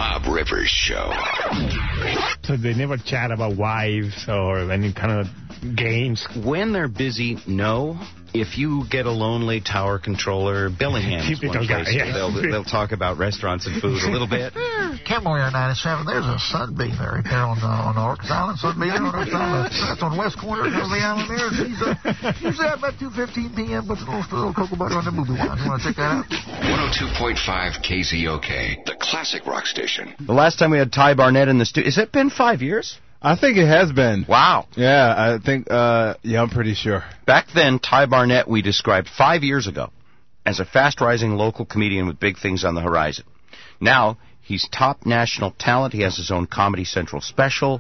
Bob Rivers Show. So they never chat about wives or any kind of games? When they're busy, no. If you get a lonely tower controller, Billingham's one place, they'll talk about restaurants and food a little bit. Kimmel here, 97. There's a Sunbeam right there on Orcas Island. Sunbeam, that's on west corner of the island there. She's usually at about 2:15 p.m. Puts a little cocoa butter on the movie wine. You want to check that out? 102.5 KZOK, the classic rock station. The last time we had Ty Barnett in the studio, has it been 5 years? I think it has been. Wow. Yeah, I think, I'm pretty sure. Back then, Ty Barnett we described 5 years ago as a fast-rising local comedian with big things on the horizon. Now, he's top national talent. He has his own Comedy Central special.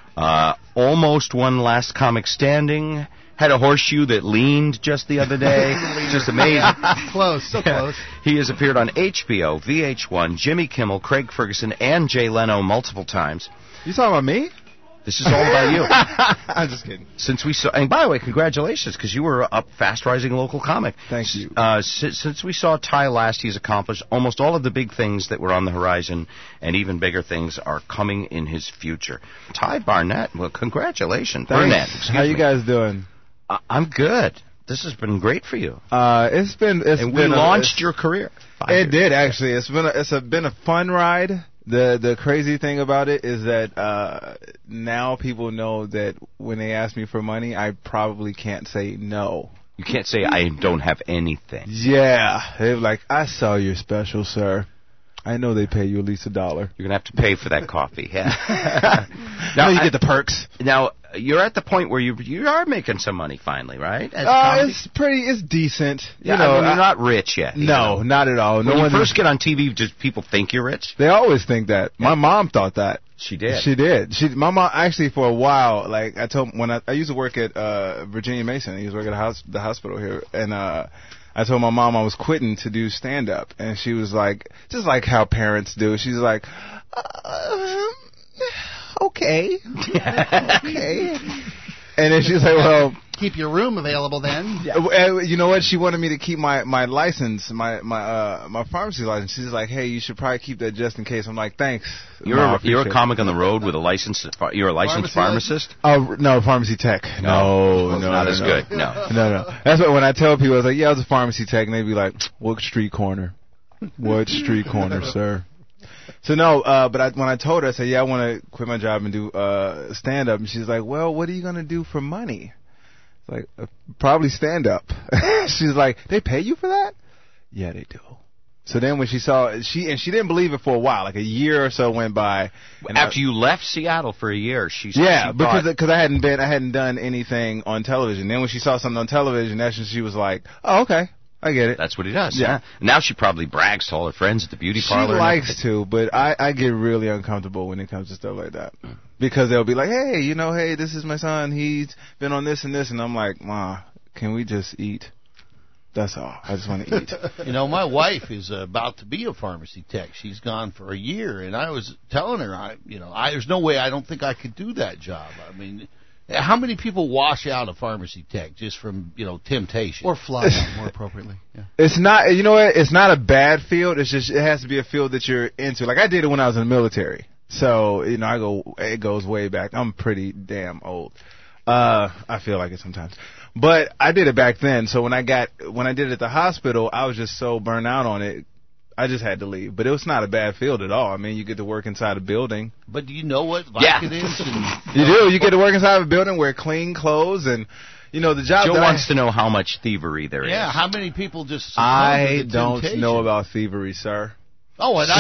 Almost won Last Comic Standing. Had a horseshoe that leaned just the other day. Just amazing. Close, so close. He has appeared on HBO, VH1, Jimmy Kimmel, Craig Ferguson, and Jay Leno multiple times. You talking about me? This is all about you. I'm just kidding. Since we saw, and by the way, congratulations, because you were a fast-rising local comic. Thank you. Since we saw Ty last, he's accomplished almost all of the big things that were on the horizon, and even bigger things are coming in his future. Ty Barnett, well, congratulations. Thanks. Barnett, How you guys doing? I'm good. This has been great for you. It's been launched your career. It did, actually. It's been a fun ride. The crazy thing about it is that now people know that when they ask me for money, I probably can't say no. You can't say I don't have anything. Yeah. They're like, I saw your special, sir. I know they pay you at least $1. You're going to have to pay for that coffee. Yeah. Now you get the perks. Now, you're at the point where you are making some money finally, right? It's decent. Yeah, you know, I mean, you're not rich yet. No, not at all. When you first get on TV, do people think you're rich? They always think that. Yeah. My mom thought that. She did. My mom, actually, for a while, like, I told, when I used to work at Virginia Mason. I used to work at the hospital here, and I told my mom I was quitting to do stand-up, and she was like, just like how parents do, she's like, okay. Okay. And then she's like, well... Keep your room available then. Yeah. You know what? She wanted me to keep my license, my pharmacy license. She's like, hey, you should probably keep that just in case. I'm like, thanks. You're a comic on the road with a license. You're a licensed pharmacist? Oh, no, pharmacy tech. No, not as good. No. That's what when I tell people, I was like, yeah, I was a pharmacy tech, and they'd be like, what street corner? What street corner, sir? So no, but when I told her, I said, yeah, I want to quit my job and do stand-up. And she's like, well, what are you going to do for money? Like, probably stand up. She's like, they pay you for that? Yeah, they do. So then when she saw, she didn't believe it for a while, like a year or so went by. After you left Seattle for a year, because I hadn't done anything on television. Then when she saw something on television, that's when she was like, oh, okay. I get it. That's what he does. Yeah. Huh? Now she probably brags to all her friends at the beauty parlor. She likes to, but I get really uncomfortable when it comes to stuff like that. Because they'll be like, hey, this is my son. He's been on this and this. And I'm like, Ma, can we just eat? That's all. I just want to eat. My wife is about to be a pharmacy tech. She's gone for a year. And I was telling her, there's no way I don't think I could do that job. I mean... How many people wash out a pharmacy tech just from, temptation? Or fly out, more appropriately. Yeah. It's not, it's not a bad field. It's just, it has to be a field that you're into. Like, I did it when I was in the military. So, it goes way back. I'm pretty damn old. I feel like it sometimes. But I did it back then. So when I did it at the hospital, I was just so burnt out on it. I just had to leave. But it was not a bad field at all. I mean, you get to work inside a building. But do you know what it is? You do. You get to work inside a building, wear clean clothes, and, the job... Joe wants to know how much thievery there is. Yeah, how many people just... I don't know about thievery, sir. Oh, and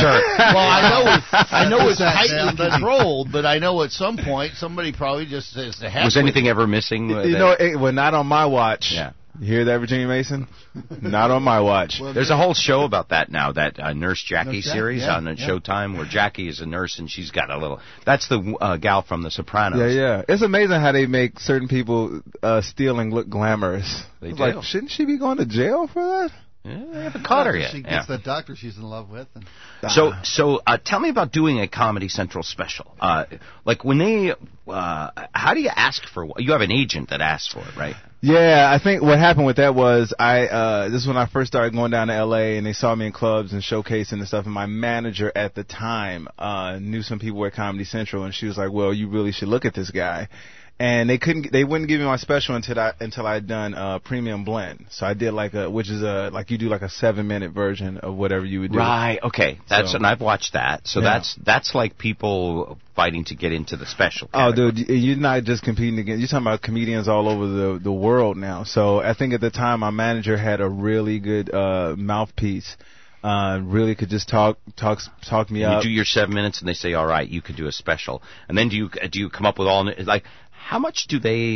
I know it's tightly controlled, but I know at some point somebody probably just says... Was anything ever missing? Not on my watch. Yeah. You hear that, Virginia Mason? Not on my watch. There's a whole show about that now, that Nurse Jackie series on Showtime, where Jackie is a nurse and she's got a little... That's the gal from The Sopranos. Yeah. It's amazing how they make certain people stealing look glamorous. They do. Like, shouldn't she be going to jail for that? I haven't caught her yet. She gets the doctor she's in love with. And So tell me about doing a Comedy Central special. Like when they, how do you ask for? You have an agent that asks for it, right? Yeah, I think what happened with that was this is when I first started going down to L.A. and they saw me in clubs and showcasing and stuff. And my manager at the time knew some people at Comedy Central, and she was like, "Well, you really should look at this guy." And they wouldn't give me my special until I'd done Premium Blend. So I did which is like you do like a 7-minute version of whatever you would do. Right. Okay. And I've watched that. So that's like people fighting to get into the special category. Oh, dude, you're not just competing against. You're talking about comedians all over the world now. So I think at the time my manager had a really good mouthpiece. Really could just talk me up. You do your 7 minutes and they say, all right, you could do a special. And then do you come up with how much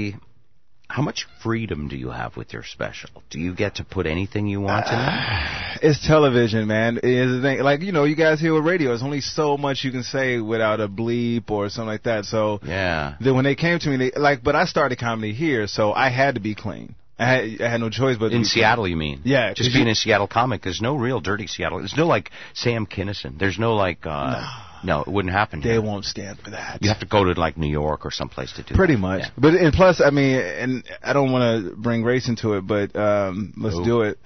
freedom do you have with your special? Do you get to put anything you want in it? It's television, man. It's the thing. Like, you guys hear with radio, there's only so much you can say without a bleep or something like that. So yeah. Then when they came to me, but I started comedy here, so I had to be clean. I had no choice but to in be Seattle, clean. you mean? Yeah. Just being a Seattle comic, there's no real dirty Seattle. There's no like Sam Kinison. There's no like. No, it wouldn't happen. They won't stand for that. You have to go to like New York or someplace to do Pretty that. much. Yeah. But and plus, I mean, and I don't want to bring race into it, but let's do it.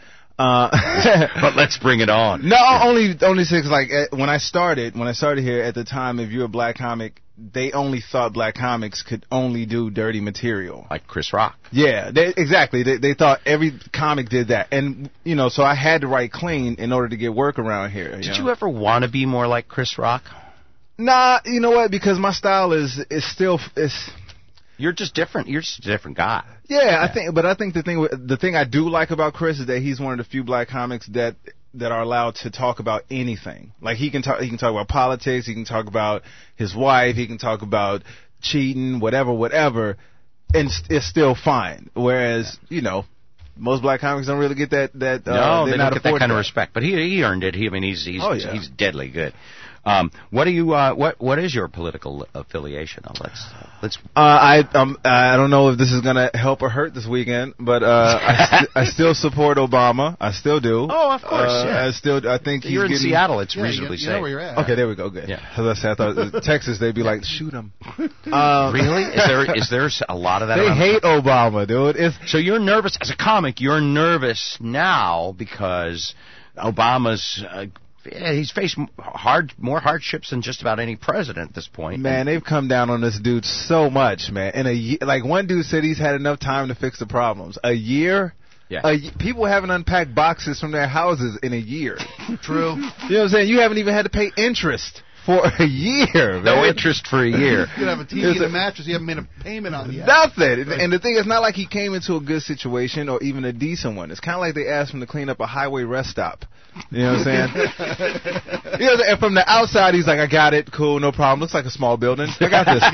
But let's bring it on. No, only six. Like when I started here at the time, if you're a black comic, they only thought black comics could only do dirty material, like Chris Rock. Yeah, exactly. They thought every comic did that, and so I had to write clean in order to get work around here. Did you ever want to be more like Chris Rock? Nah, you know what? Because my style is still. You're just different. You're just a different guy. Yeah, I think the thing I do like about Chris is that he's one of the few black comics that are allowed to talk about anything. Like he can talk about politics, he can talk about his wife, he can talk about cheating, whatever, and it's still fine. Whereas, most black comics don't really get that. No, they don't get that kind of respect. But he earned it. He's deadly good. What is your political affiliation? Let's. I don't know if this is gonna help or hurt this weekend, but I still support Obama. I still do. Oh, of course. Yeah. I think you're in Seattle. It's reasonably safe. You know where you're at. Okay, there we go. Good. Yeah. I thought Texas, they'd be like, shoot him. Really? Is there a lot of that? They hate Obama, dude. So you're nervous as a comic. You're nervous now because Obama's. He's faced more hardships than just about any president at this point. Man, they've come down on this dude so much, man. In a year, like one dude said, he's had enough time to fix the problems. A year. Yeah. People haven't unpacked boxes from their houses in a year. True. You know what I'm saying? You haven't even had to pay interest for a year, man. No interest for a year. You could have a TV and a mattress you haven't made a payment on yet. Nothing. And the thing is, not like he came into a good situation or even a decent one. It's kind of like they asked him to clean up a highway rest stop. You know what I'm saying? And from the outside, he's like, I got it. Cool, no problem. Looks like a small building. I got this.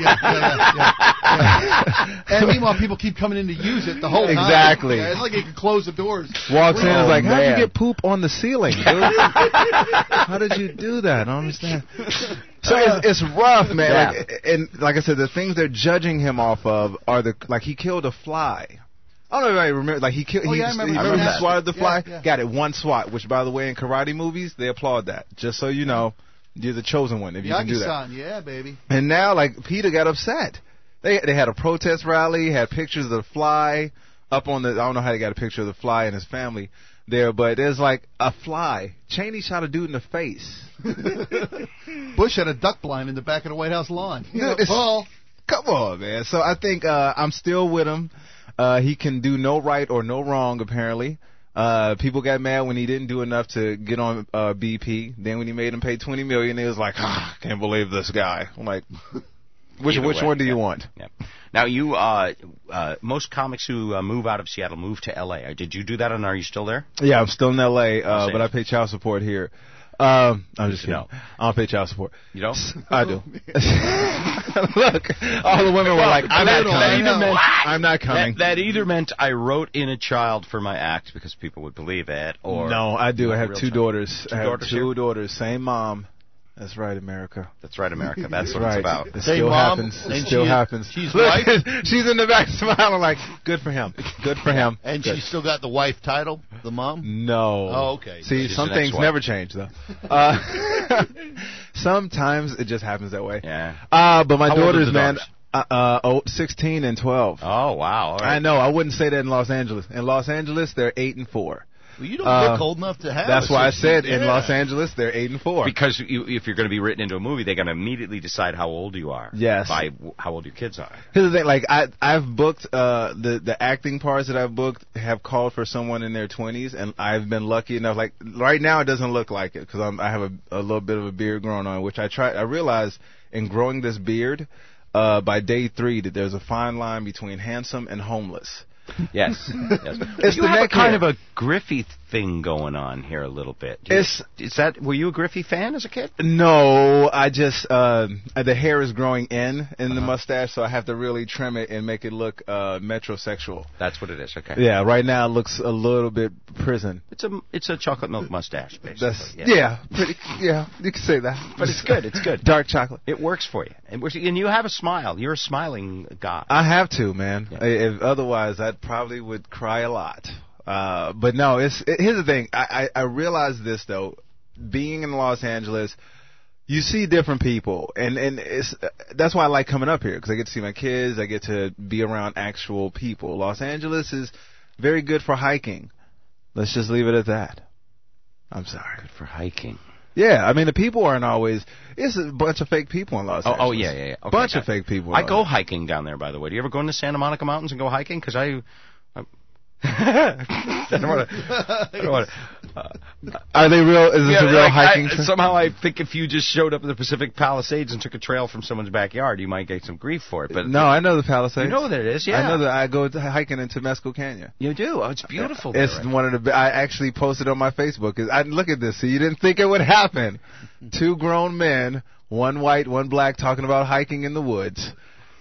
Yeah. And meanwhile, people keep coming in to use it the whole time. Exactly. Yeah, it's like he can close the doors. Walks in and is like, how'd you get poop on the ceiling, dude? How did you do that? I don't understand. So it's rough, man. Yeah. And like I said, the things they're judging him off of are he killed a fly. I don't know if anybody remember. Like he remember he swatted the fly. Yeah. Got it, one swat. Which, by the way, in karate movies, they applaud that. Just so you know, you're the chosen one if you can do that. Yeah, baby. And now, like PETA got upset. They had a protest rally, had pictures of the fly up on the. I don't know how they got a picture of the fly and his family there, but there's like a fly. Cheney shot a dude in the face. Bush had a duck blind in the back of the White House lawn. Paul, come on, man. So I think I'm still with him. He can do no right or no wrong, apparently. People got mad when he didn't do enough to get on BP. Then when he made him pay $20 million, they was like, can't believe this guy. I'm like, which one do you want? Yeah. Now, you most comics who move out of Seattle move to L.A. Did you do that, and are you still there? Yeah, I'm still in L.A., but I pay child support here. I'm just kidding. I don't pay child support. You don't? I do. Look, all the women were like, I'm not coming. That either meant I wrote in a child for my act because people would believe it, or... No, I do. I have two daughters. Two daughters, same mom. That's right, America. That's right, America. That's what right. it's about. It still Mom, happens. It and still happens. She's Look, wife, she's in the back smiling like, good for him. Good for him. and Good. she's still got the wife title, the mom. No. Oh, okay. See, She's some an things ex-wife. never change, though. Sometimes it just happens that way. Yeah. But my How old are daughters, the man, daughters? 16 and 12. Oh, wow. All right. I know. I wouldn't say that in Los Angeles. In Los Angeles, they're 8 and 4. Well, you don't look old enough to have. That's a why I 16. said in Yeah. Los Angeles, they're 8 and 4. Because if you're going to be written into a movie, they're going to immediately decide how old you are. Yes. By how old your kids are. Here's the thing, like I've booked the acting parts that I've booked have called for someone in their 20s, and I've been lucky enough. Like right now, it doesn't look like it because I have a little bit of a beard growing on, which I realized in growing this beard by day 3 that there's a fine line between handsome and homeless. Yes. Yes. It's You the have a neck kind hair. of a Griffey thing going on here a little bit. Were you a Griffey fan as a kid? No, I just the hair is growing in the mustache, so I have to really trim it and make it look metrosexual. That's what it is. Okay. Yeah, right now it looks a little bit prison. It's a chocolate milk mustache, basically. That's yeah, you can say that. But it's good. It's good. Dark chocolate. It works for you, and you have a smile. You're a smiling guy. I have to, man. Yeah. If otherwise, I probably would cry a lot. But no, here's the thing. I realize this though. Being in Los Angeles, you see different people, and that's why I like coming up here because I get to see my kids. I get to be around actual people. Los Angeles is very good for hiking. Let's just leave it at that. I'm sorry. Good for hiking. Yeah, I mean the people aren't always. It's a bunch of fake people in Los Angeles. Oh yeah. Okay, bunch of fake people. I go hiking down there, by the way. Do you ever go into Santa Monica Mountains and go hiking? Because I don't want to. Are they real? Is this a real hiking trip? Somehow I think if you just showed up in the Pacific Palisades and took a trail from someone's backyard, you might get some grief for it. But no, I know the Palisades. You know that it is, yeah. I know that. I go hiking in Temescal Canyon. You do? Oh, it's beautiful. It's there, right? one of the. I actually posted on my Facebook. Look at this. So you didn't think it would happen. 2 grown men, one white, one black, talking about hiking in the woods.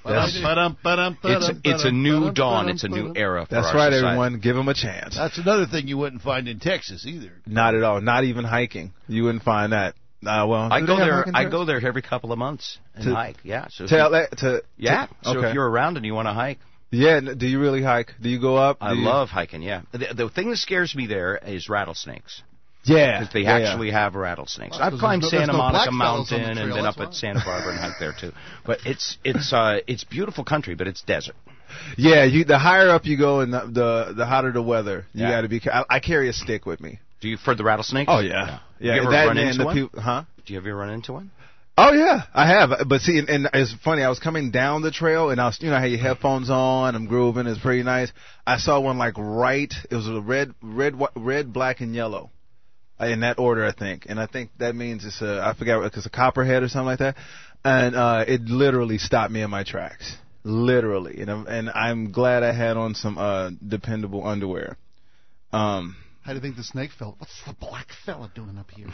It's a new dawn. It's a new era for That's our right, society. everyone. Give them a chance. That's another thing you wouldn't find in Texas either. Not at all. Not even hiking. You wouldn't find that. Well, I do go they have there. hiking I trails? go there every couple of months and hike. Yeah. So So So if you're around and you want to hike, yeah. Do you really hike? Do you go up? I love hiking. Yeah. The thing that scares me there is rattlesnakes. Yeah. Because they actually have rattlesnakes. Well, I've climbed there's Santa no Monica blackfellas on the Mountain and trail, been up that's at why. Santa Barbara and hiked there too. But it's beautiful country, but it's desert. Yeah. The higher up you go and the hotter the weather, you Yeah. got to be. I carry a stick with me. Do you for the rattlesnakes? Oh yeah. You ever that run and into the one? people, huh? Do you ever run into one? Oh yeah, I have. But see, and it's funny. I was coming down the trail, and I was, I had your headphones on. I'm grooving. It's pretty nice. I saw one like right. It was a red, black, and yellow, in that order, I think. And I think that means it's I forgot if it's a copperhead or something like that. And it literally stopped me in my tracks, literally. And I'm glad I had on some dependable underwear. How do you think the snake felt? What's the black fella doing up here?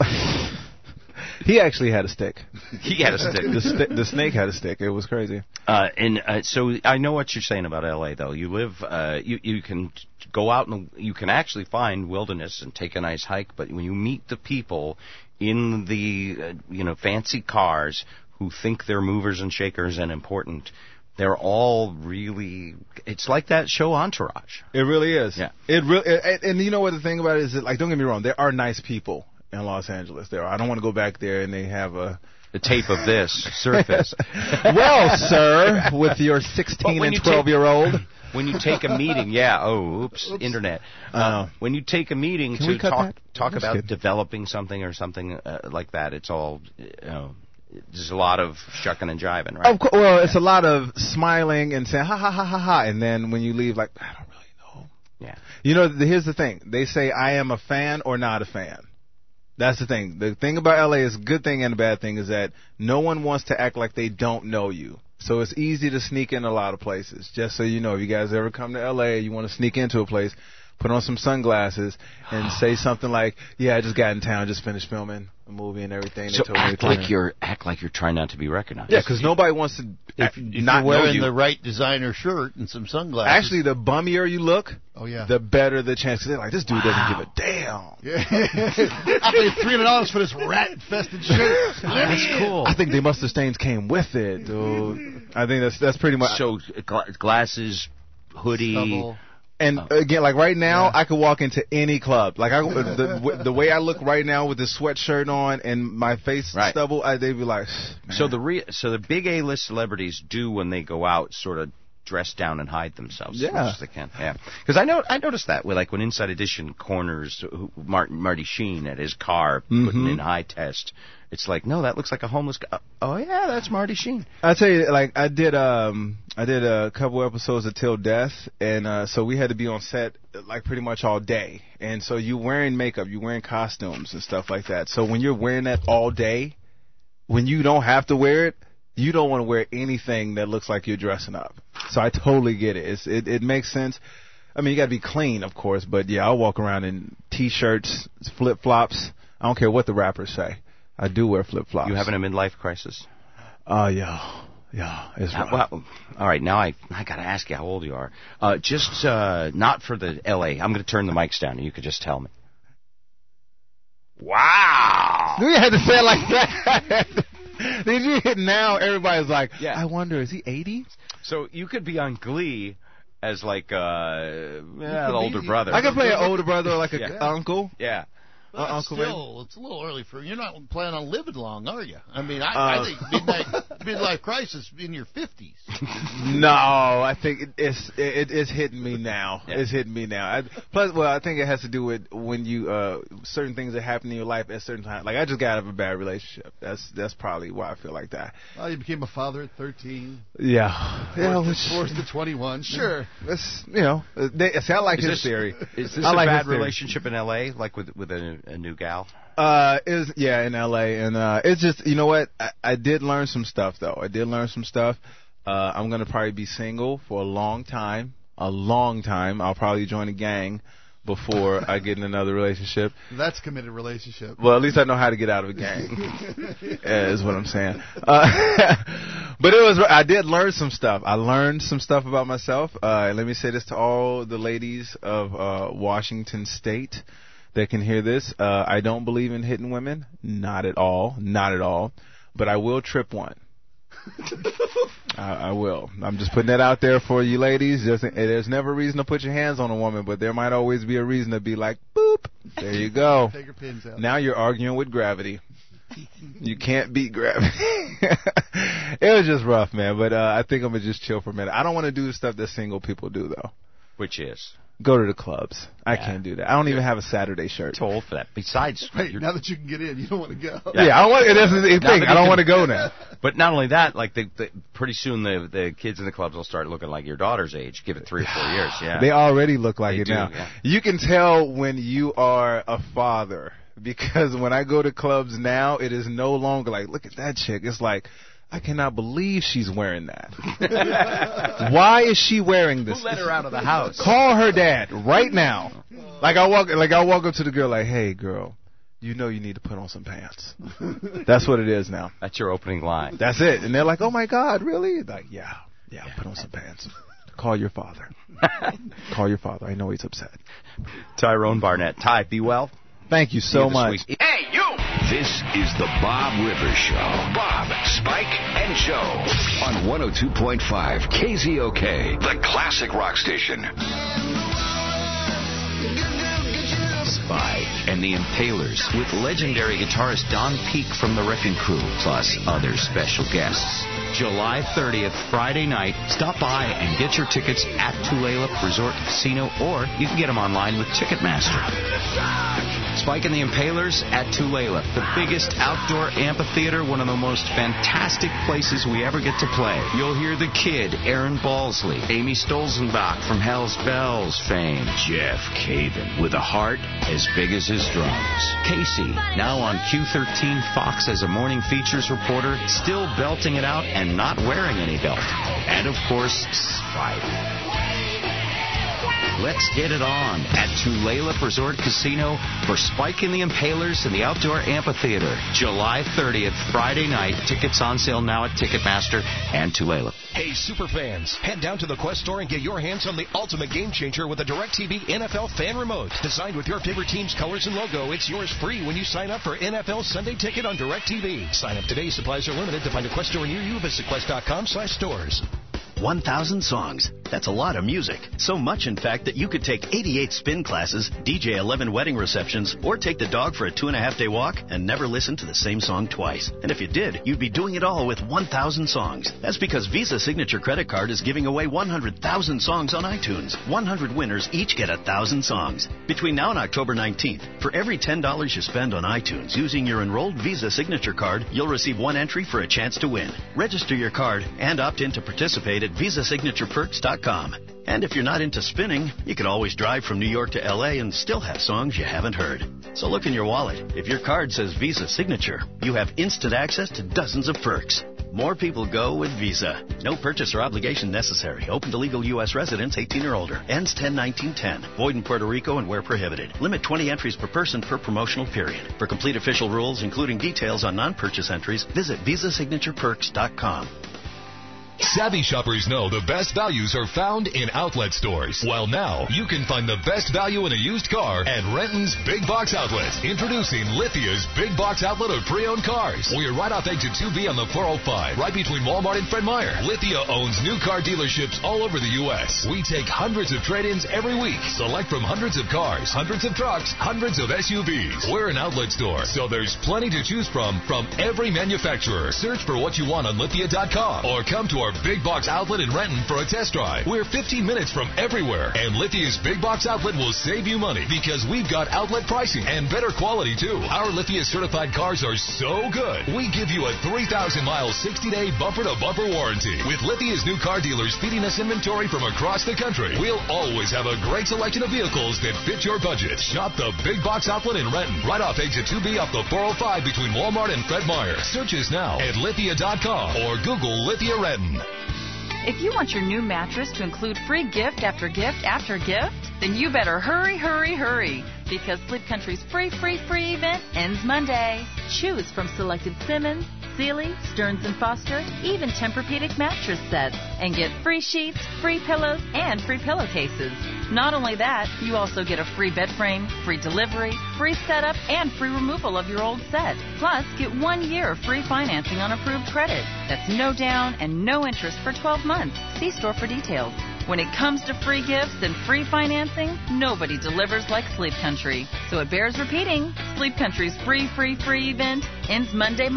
He actually had a stick. He had a stick. The snake had a stick. It was crazy. So I know what you're saying about L.A. though. You live, you can go out and you can actually find wilderness and take a nice hike. But when you meet the people in the fancy cars who think they're movers and shakers and important, they're all really. It's like that show Entourage. It really is. Yeah. And you know what the thing about it is that, like, don't get me wrong, there are nice people in Los Angeles. There are. I don't want to go back there and they have The tape of this surface. Well, sir, with your 16 and 12-year-old. When you take a meeting, internet. When you take a meeting Can we to cut talk that? about Just kidding. developing something or something like that, it's all, there's a lot of shucking and jiving, right? Of course, well, it's a lot of smiling and saying, ha, ha, ha, ha, ha, and then when you leave, like, I don't really know. Yeah. Here's the thing. They say, I am a fan or not a fan. That's the thing. The thing about L.A. is a good thing and a bad thing is that no one wants to act like they don't know you. So it's easy to sneak in a lot of places. Just so you know, if you guys ever come to L.A., you want to sneak into a place, put on some sunglasses, and say something like, "Yeah, I just got in town, just finished filming a movie and everything." So they told me act to like you're trying not to be recognized. Yeah, because nobody wants to If not you're know wearing you. the right designer shirt and some sunglasses. Actually, the bummier you look, the better the chance. Because they're like, this dude doesn't give a damn. I paid $300 for this rat-infested shirt. That's cool. I think the mustard stains came with it, dude. I think that's pretty much. So glasses, hoodie. Stubble. And again, like right now, I could walk into any club. Like the way I look right now with the sweatshirt on and my face stubble, they'd be like, man. So the big A-list celebrities do when they go out sort of dress down and hide themselves as much as they can. Yeah, because I noticed that with when Inside Edition corners Marty Sheen at his car putting in high test. It's like, no, that looks like a homeless guy. Oh yeah, that's Marty Sheen. I tell you, like I did a couple episodes of Till Death, and so we had to be on set like pretty much all day. And so you wearing makeup, you wearing costumes and stuff like that. So when you're wearing that all day, when you don't have to wear it, you don't want to wear anything that looks like you're dressing up. So I totally get it. It makes sense. I mean, you got to be clean, of course, but yeah, I'll walk around in T-shirts, flip-flops. I don't care what the rappers say. I do wear flip-flops. You having a midlife crisis? Yeah, it's right. Well, all right, now I got to ask you how old you are. Just not for the L.A. I'm going to turn the mics down, and you could just tell me. Wow! You had to say it like that. Did you hit now? Everybody's like, I wonder, is he 80? So you could be on Glee as like an older brother. I could play an older brother or like an uncle. Yeah. Uncle still, it's a little early for you're not planning on living long, are you? I mean, I think midlife crisis in your 50s. No, I think it's hitting me now. Yeah. It's hitting me now. I think it has to do with when you certain things that happen in your life at certain times. Like I just got out of a bad relationship. That's probably why I feel like that. Well, you became a father at 13. Yeah. Forced to 21. Sure. That's I like his theory. Is this a bad relationship in L.A. like with a new gal? In L.A. and it's just, you know what? I did learn some stuff though. I'm gonna probably be single for a long time. I'll probably join a gang before I get in another relationship. That's a committed relationship. Well, at least I know how to get out of a gang. Is what I'm saying. But I did learn some stuff. I learned some stuff about myself. Let me say this to all the ladies of Washington State that can hear this. I don't believe in hitting women. Not at all. But I will trip one. I will. I'm just putting that out there for you ladies. There's never a reason to put your hands on a woman, but there might always be a reason to be like, boop, there you go. Take your pins out. Now you're arguing with gravity. You can't beat gravity. It was just rough, man, but I think I'm going to just chill for a minute. I don't want to do the stuff that single people do, though. Which is? Go to the clubs. I can't do that. I don't even have a Saturday shirt. Too old for that. Besides, now that you can get in, you don't want to go. Yeah, that's the thing. I don't want to go now. But not only that, like pretty soon the kids in the clubs will start looking like your daughter's age. Give it 3 or 4 years. Yeah, they already look like it now. Yeah. You can tell when you are a father because when I go to clubs now, it is no longer like, look at that chick. It's like, I cannot believe she's wearing that. Why is she wearing this? Who let her out of the house? Call her dad right now. I'll walk up to the girl like, hey girl, you know you need to put on some pants. That's what it is now. That's your opening line. That's it. And they're like, oh my God, really? Like, yeah, put on some pants. Call your father. Call your father. I know he's upset. Tyrone Barnett. Ty, be well. Thank you so much. Hey, you! This is the Bob Rivers Show. Bob, Spike, and Joe on 102.5 KZOK, the classic rock station. Spike and the Impalers with legendary guitarist Don Peake from the Wrecking Crew, plus other special guests. July 30th, Friday night. Stop by and get your tickets at Tulalip Resort Casino, or you can get them online with Ticketmaster. Spike and the Impalers at Tulalip, the biggest outdoor amphitheater, one of the most fantastic places we ever get to play. You'll hear The Kid, Aaron Balsley, Amy Stolzenbach from Hell's Bells fame, Jeff Caven with a heart as big as his drums. Casey, now on Q13 Fox as a morning features reporter, still belting it out and not wearing any belt. And, of course, Spike. Let's get it on at Tulalip Resort Casino for Spike and the Impalers in the Outdoor Amphitheater. July 30th, Friday night. Tickets on sale now at Ticketmaster and Tulalip. Hey, superfans, head down to the Quest store and get your hands on the ultimate game changer with a DirecTV NFL Fan Remote. Designed with your favorite team's colors and logo, it's yours free when you sign up for NFL Sunday Ticket on DirecTV. Sign up today. Supplies are limited. To find a Quest store near you, visit quest.com/stores. 1,000 songs. That's a lot of music. So much, in fact, that you could take 88 spin classes, DJ 11 wedding receptions, or take the dog for a 2.5-day walk and never listen to the same song twice. And if you did, you'd be doing it all with 1,000 songs. That's because Visa Signature Credit Card is giving away 100,000 songs on iTunes. 100 winners each get 1,000 songs. Between now and October 19th, for every $10 you spend on iTunes using your enrolled Visa Signature Card, you'll receive one entry for a chance to win. Register your card and opt in to participate at VisaSignaturePerks.com. And if you're not into spinning, you can always drive from New York to L.A. and still have songs you haven't heard. So look in your wallet. If your card says Visa Signature, you have instant access to dozens of perks. More people go with Visa. No purchase or obligation necessary. Open to legal U.S. residents 18 or older. Ends 10/19/10. Void in Puerto Rico and where prohibited. Limit 20 entries per person per promotional period. For complete official rules, including details on non-purchase entries, visit VisaSignaturePerks.com. Savvy shoppers know the best values are found in outlet stores. Well, now you can find the best value in a used car at Renton's Big Box Outlet. Introducing Lithia's Big Box Outlet of pre-owned cars. We're right off Exit 2B on the 405, right between Walmart and Fred Meyer. Lithia owns new car dealerships all over the U.S. We take hundreds of trade-ins every week. Select from hundreds of cars, hundreds of trucks, hundreds of SUVs. We're an outlet store, so there's plenty to choose from every manufacturer. Search for what you want on Lithia.com or come to our Big Box Outlet in Renton for a test drive. We're 15 minutes from everywhere, and Lithia's Big Box Outlet will save you money because we've got outlet pricing and better quality too. Our Lithia certified cars are so good. We give you a 3,000-mile, 60-day bumper-to-bumper warranty. With Lithia's new car dealers feeding us inventory from across the country, we'll always have a great selection of vehicles that fit your budget. Shop the Big Box Outlet in Renton, right off Exit 2B off the 405 between Walmart and Fred Meyer. Search us now at Lithia.com or Google Lithia Renton. If you want your new mattress to include free gift after gift after gift, then you better hurry, hurry, hurry, because Sleep Country's free event ends Monday. Choose from selected Simmons, Sealy, Stearns & Foster, even Tempur-Pedic mattress sets, and get free sheets, free pillows, and free pillowcases. Not only that, you also get a free bed frame, free delivery, free setup, and free removal of your old set. Plus, get 1 year of free financing on approved credit. That's no down and no interest for 12 months. See store for details. When it comes to free gifts and free financing, nobody delivers like Sleep Country. So it bears repeating. Sleep Country's free event ends Monday.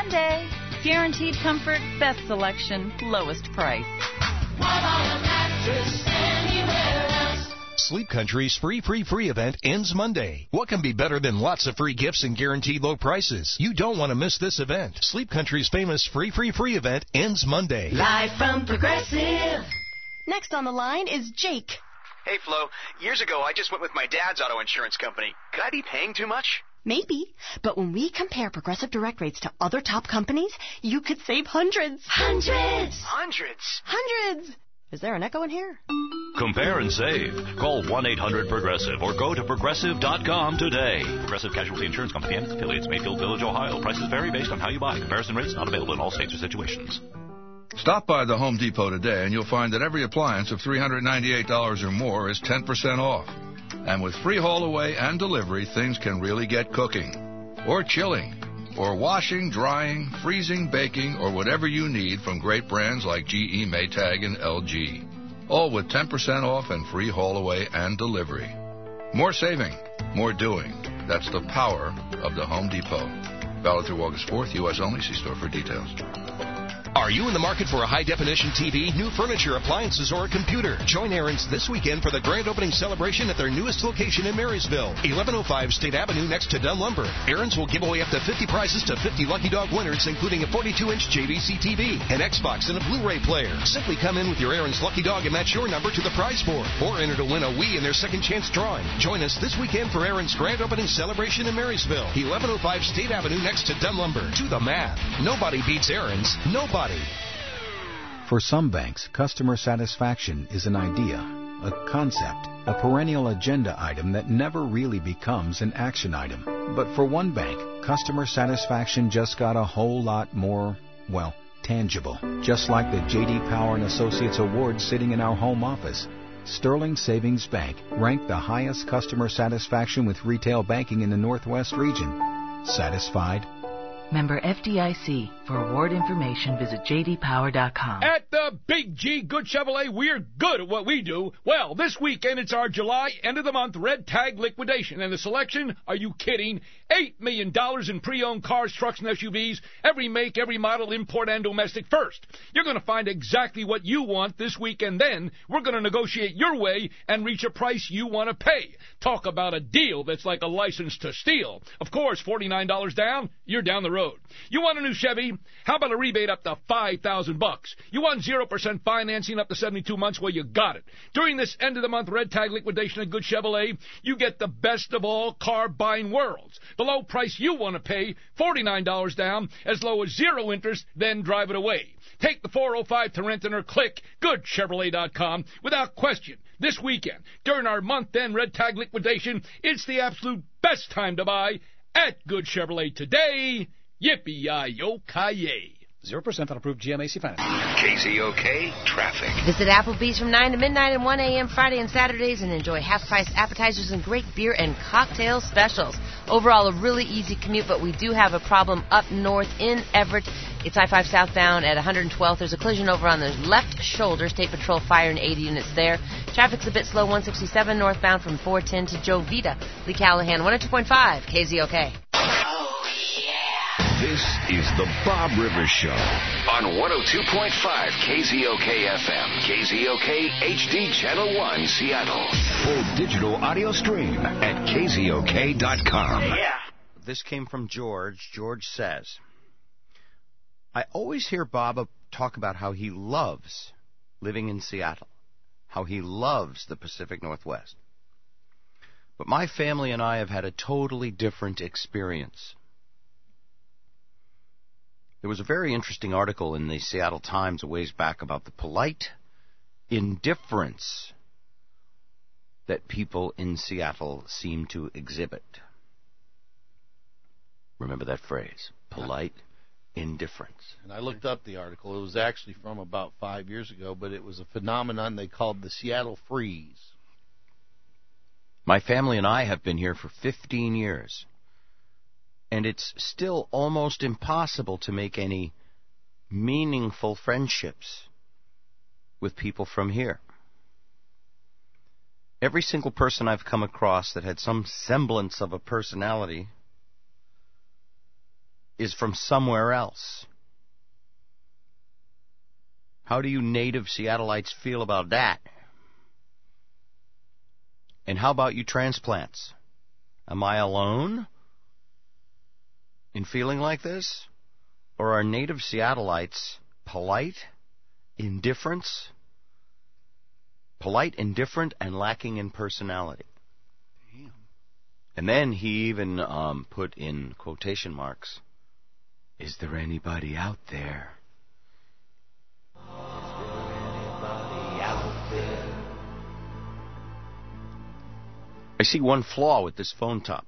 Guaranteed comfort, best selection, lowest price. Why buy a mattress anywhere else? Sleep Country's free event ends Monday. What can be better than lots of free gifts and guaranteed low prices? You don't want to miss this event. Sleep Country's famous free event ends Monday. Live from Progressive. Next on the line is Jake. Hey, Flo. Years ago, I just went with my dad's auto insurance company. Could I be paying too much? Maybe, but when we compare Progressive Direct rates to other top companies, you could save hundreds. Hundreds! Is there an echo in here? Compare and save. Call 1-800-PROGRESSIVE or go to Progressive.com today. Progressive Casualty Insurance Company and its affiliates, Mayfield Village, Ohio. Prices vary based on how you buy. Comparison rates not available in all states or situations. Stop by the Home Depot today and you'll find that every appliance of $398 or more is 10% off. And with free haul away and delivery, things can really get cooking, or chilling, or washing, drying, freezing, baking, or whatever you need from great brands like GE, Maytag, and LG. All with 10% off and free haul away and delivery. More saving, more doing. That's the power of the Home Depot. Valid through August 4th, U.S. only. See store for details. Are you in the market for a high-definition TV, new furniture, appliances, or a computer? Join Aaron's this weekend for the grand opening celebration at their newest location in Marysville, 1105 State Avenue next to Dunn Lumber. Aaron's will give away up to 50 prizes to 50 Lucky Dog winners, including a 42-inch JVC TV, an Xbox, and a Blu-ray player. Simply come in with your Aaron's Lucky Dog and match your number to the prize board, or enter to win a Wii in their second chance drawing. Join us this weekend for Aaron's grand opening celebration in Marysville, 1105 State Avenue next to Dunn Lumber. Do the math. Nobody beats Aaron's. Nobody. For some banks, customer satisfaction is an idea. a concept, a perennial agenda item that never really becomes an action item. But for one bank, customer satisfaction just got a whole lot more, well, tangible. Just like the J.D. Power and Associates Award sitting in our home office. Sterling Savings Bank ranked the highest customer satisfaction with retail banking in the Northwest region. Satisfied? Member FDIC. For award information, visit jdpower.com. At the Big G Good Chevrolet, we're good at what we do. Well, this weekend it's our July end-of-the-month red tag liquidation. And the selection, are you kidding? $8 million in pre-owned cars, trucks, and SUVs. Every make, every model, import and domestic first. You're going to find exactly what you want this weekend. Then we're going to negotiate your way and reach a price you want to pay. Talk about a deal that's like a license to steal. Of course, $49 down, you're down the road. You want a new Chevy? How about a rebate up to $5,000? You want 0% financing up to 72 months? Well, you got it. During this end-of-the-month red tag liquidation at Good Chevrolet, you get the best of all car buying worlds. The low price you want to pay, $49 down, as low as 0 interest, then drive it away. Take the 405 to rent or click goodchevrolet.com without question. This weekend, during our month-end red tag liquidation, it's the absolute best time to buy at Good Chevrolet today. Yippee-yi-yo-ki-yay. 0% on approved GMAC finance. KZOK Traffic. Visit Applebee's from 9 to midnight and 1 a.m. Friday and Saturdays and enjoy half-price appetizers and great beer and cocktail specials. Overall, a really easy commute, but we do have a problem up north in Everett. It's I-5 southbound at 112th. There's a collision over on the left shoulder. State Patrol firing 80 units there. Traffic's a bit slow, 167 northbound from 410 to Jovita. Lee Callahan, 102.5 KZOK. This is the Bob Rivers Show on 102.5 KZOK FM, KZOK HD Channel 1, Seattle. Full digital audio stream at KZOK.com. Yeah. This came from George. George says, I always hear Bob talk about how he loves living in Seattle, how he loves the Pacific Northwest. But my family and I have had a totally different experience. There was a very interesting article in the Seattle Times a ways back about the polite indifference that people in Seattle seem to exhibit. Remember that phrase, polite indifference. And I looked up the article. It was actually from about 5 years ago, but it was a phenomenon they called the Seattle Freeze. My family and I have been here for 15 years. And it's still almost impossible to make any meaningful friendships with people from here. Every single person I've come across that had some semblance of a personality is from somewhere else. How do you native Seattleites feel about that? And how about you transplants? Am I alone in feeling like this? Or are native Seattleites polite, indifferent, and lacking in personality? Damn. And then he even put in quotation marks, is there anybody out there? Is there anybody out there? I see one flaw with this phone topic.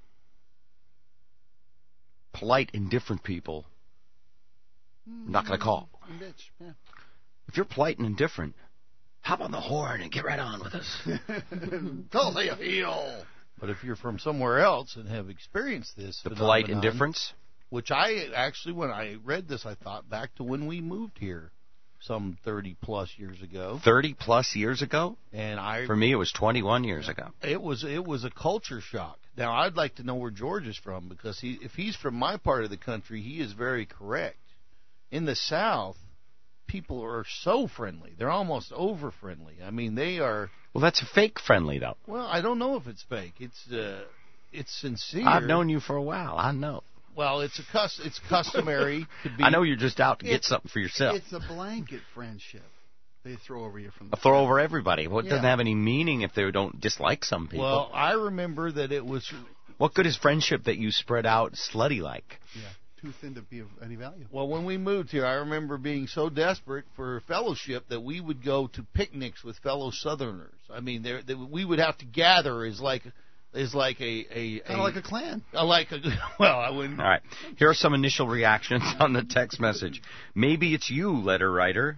Polite, indifferent people, I'm not going to call. Bitch, yeah. If you're polite and indifferent, hop on the horn and get right on with us. Totally a heel. But if you're from somewhere else and have experienced this the polite indifference, which I actually, when I read this, I thought back to when we moved here some 30-plus years ago. 30-plus years ago? And for me, it was 21 years ago. It was a culture shock. Now, I'd like to know where George is from, because if he's from my part of the country, he is very correct. In the South, people are so friendly. They're almost over-friendly. I mean, they are... Well, that's fake friendly, though. Well, I don't know if it's fake. It's sincere. I've known you for a while. I know. Well, it's customary to be... I know you're just out to get something for yourself. It's a blanket friendship. They throw over you from the... Throw over everybody. Well, it doesn't have any meaning if they don't dislike some people. Well, I remember that it was... What good is friendship that you spread out slutty-like? Yeah. too thin to be of any value. Well, when we moved here, I remember being so desperate for fellowship that we would go to picnics with fellow Southerners. I mean, we would have to gather as like a kind of like a clan. Well, I wouldn't. All right. Here are some initial reactions on the text message. Maybe it's you, letter writer.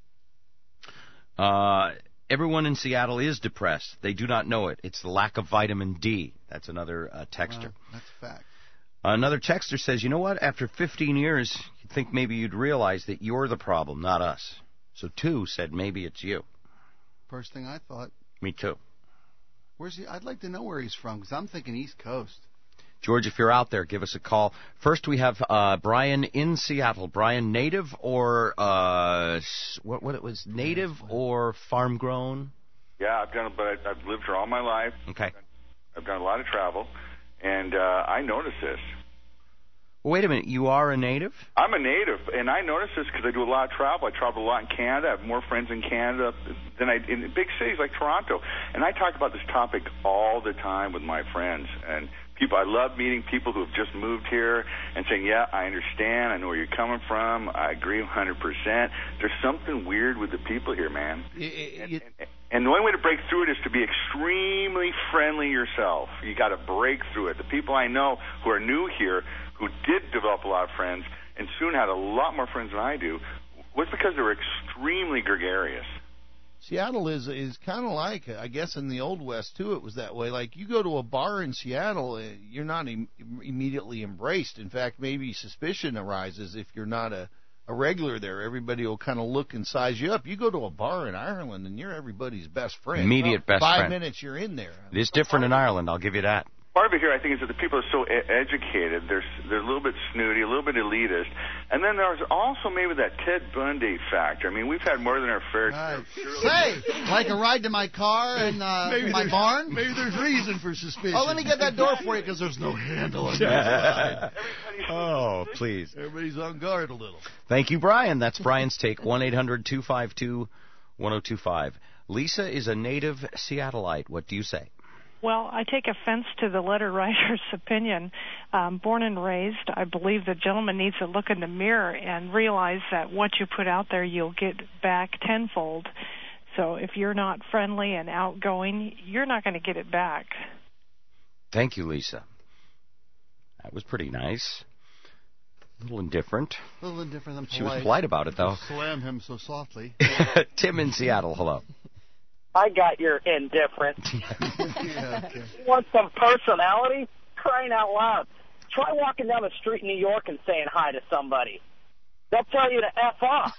Everyone in Seattle is depressed. They do not know it. It's the lack of vitamin D. That's another texter. That's a fact. Another texter says, you know what? After 15 years, you'd think maybe you'd realize that you're the problem, not us. So 2 said maybe it's you. First thing I thought. Me too. Where's he? I'd like to know where he's from, because I'm thinking East Coast. George, if you're out there, give us a call. First, we have Brian in Seattle. Brian, native or what it was, native or farm grown? Yeah, I've lived here all my life. Okay. I've done a lot of travel, and I notice this. Well, wait a minute. You are a native? I'm a native, and I notice this because I do a lot of travel. I travel a lot in Canada. I have more friends in Canada than in big cities like Toronto. And I talk about this topic all the time with my friends. And people, I love meeting people who have just moved here and saying, yeah, I understand. I know where you're coming from. I agree 100%. There's something weird with the people here, man. And the only way to break through it is to be extremely friendly yourself. You got to break through it. The people I know who are new here, who did develop a lot of friends and soon had a lot more friends than I do, was because they were extremely gregarious. Seattle is kind of like, I guess in the Old West, too, it was that way. Like, you go to a bar in Seattle, you're not immediately embraced. In fact, maybe suspicion arises if you're not a regular there. Everybody will kind of look and size you up. You go to a bar in Ireland, and you're everybody's best friend. Immediate best friend. 5 minutes, you're in there. It is different in Ireland, I'll give you that. Part of it here, I think, is that the people are so educated. They're a little bit snooty, a little bit elitist. And then there's also maybe that Ted Bundy factor. I mean, we've had more than our fair share. Say, like a ride to my car and my barn? Maybe there's reason for suspicion. Oh, let me get that door for you because there's no handle on that. Oh, please. Everybody's on guard a little. Thank you, Brian. That's Brian's take. 1-800-252-1025. Lisa is a native Seattleite. What do you say? Well, I take offense to the letter writer's opinion. Born and raised, I believe the gentleman needs to look in the mirror and realize that what you put out there, you'll get back tenfold. So if you're not friendly and outgoing, you're not going to get it back. Thank you, Lisa. That was pretty nice. A little indifferent. A little indifferent. I'm she was polite about it, though. Slam him so softly. Tim in Seattle, hello. I got your indifference. Yeah, okay. You want some personality? Crying out loud. Try walking down the street in New York and saying hi to somebody. They'll tell you to F off.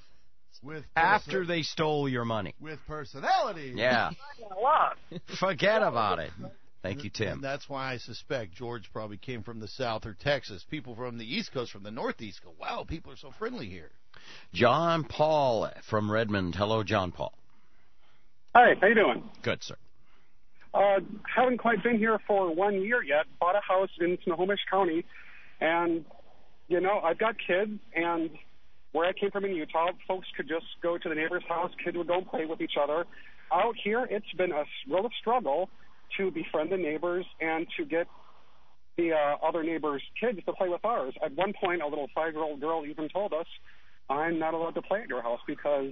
After they stole your money. With personality. Yeah. Forget about it. Thank you, Tim. And that's why I suspect George probably came from the South or Texas. People from the East Coast, from the Northeast go, wow, people are so friendly here. John Paul from Redmond. Hello, John Paul. Hi, how you doing? Good, sir. Haven't quite been here for 1 year yet. Bought a house in Snohomish County, and, you know, I've got kids, and where I came from in Utah, folks could just go to the neighbor's house, kids would go and play with each other. Out here, it's been a real struggle to befriend the neighbors and to get the other neighbors' kids to play with ours. At one point, a little 5-year-old girl even told us, I'm not allowed to play at your house because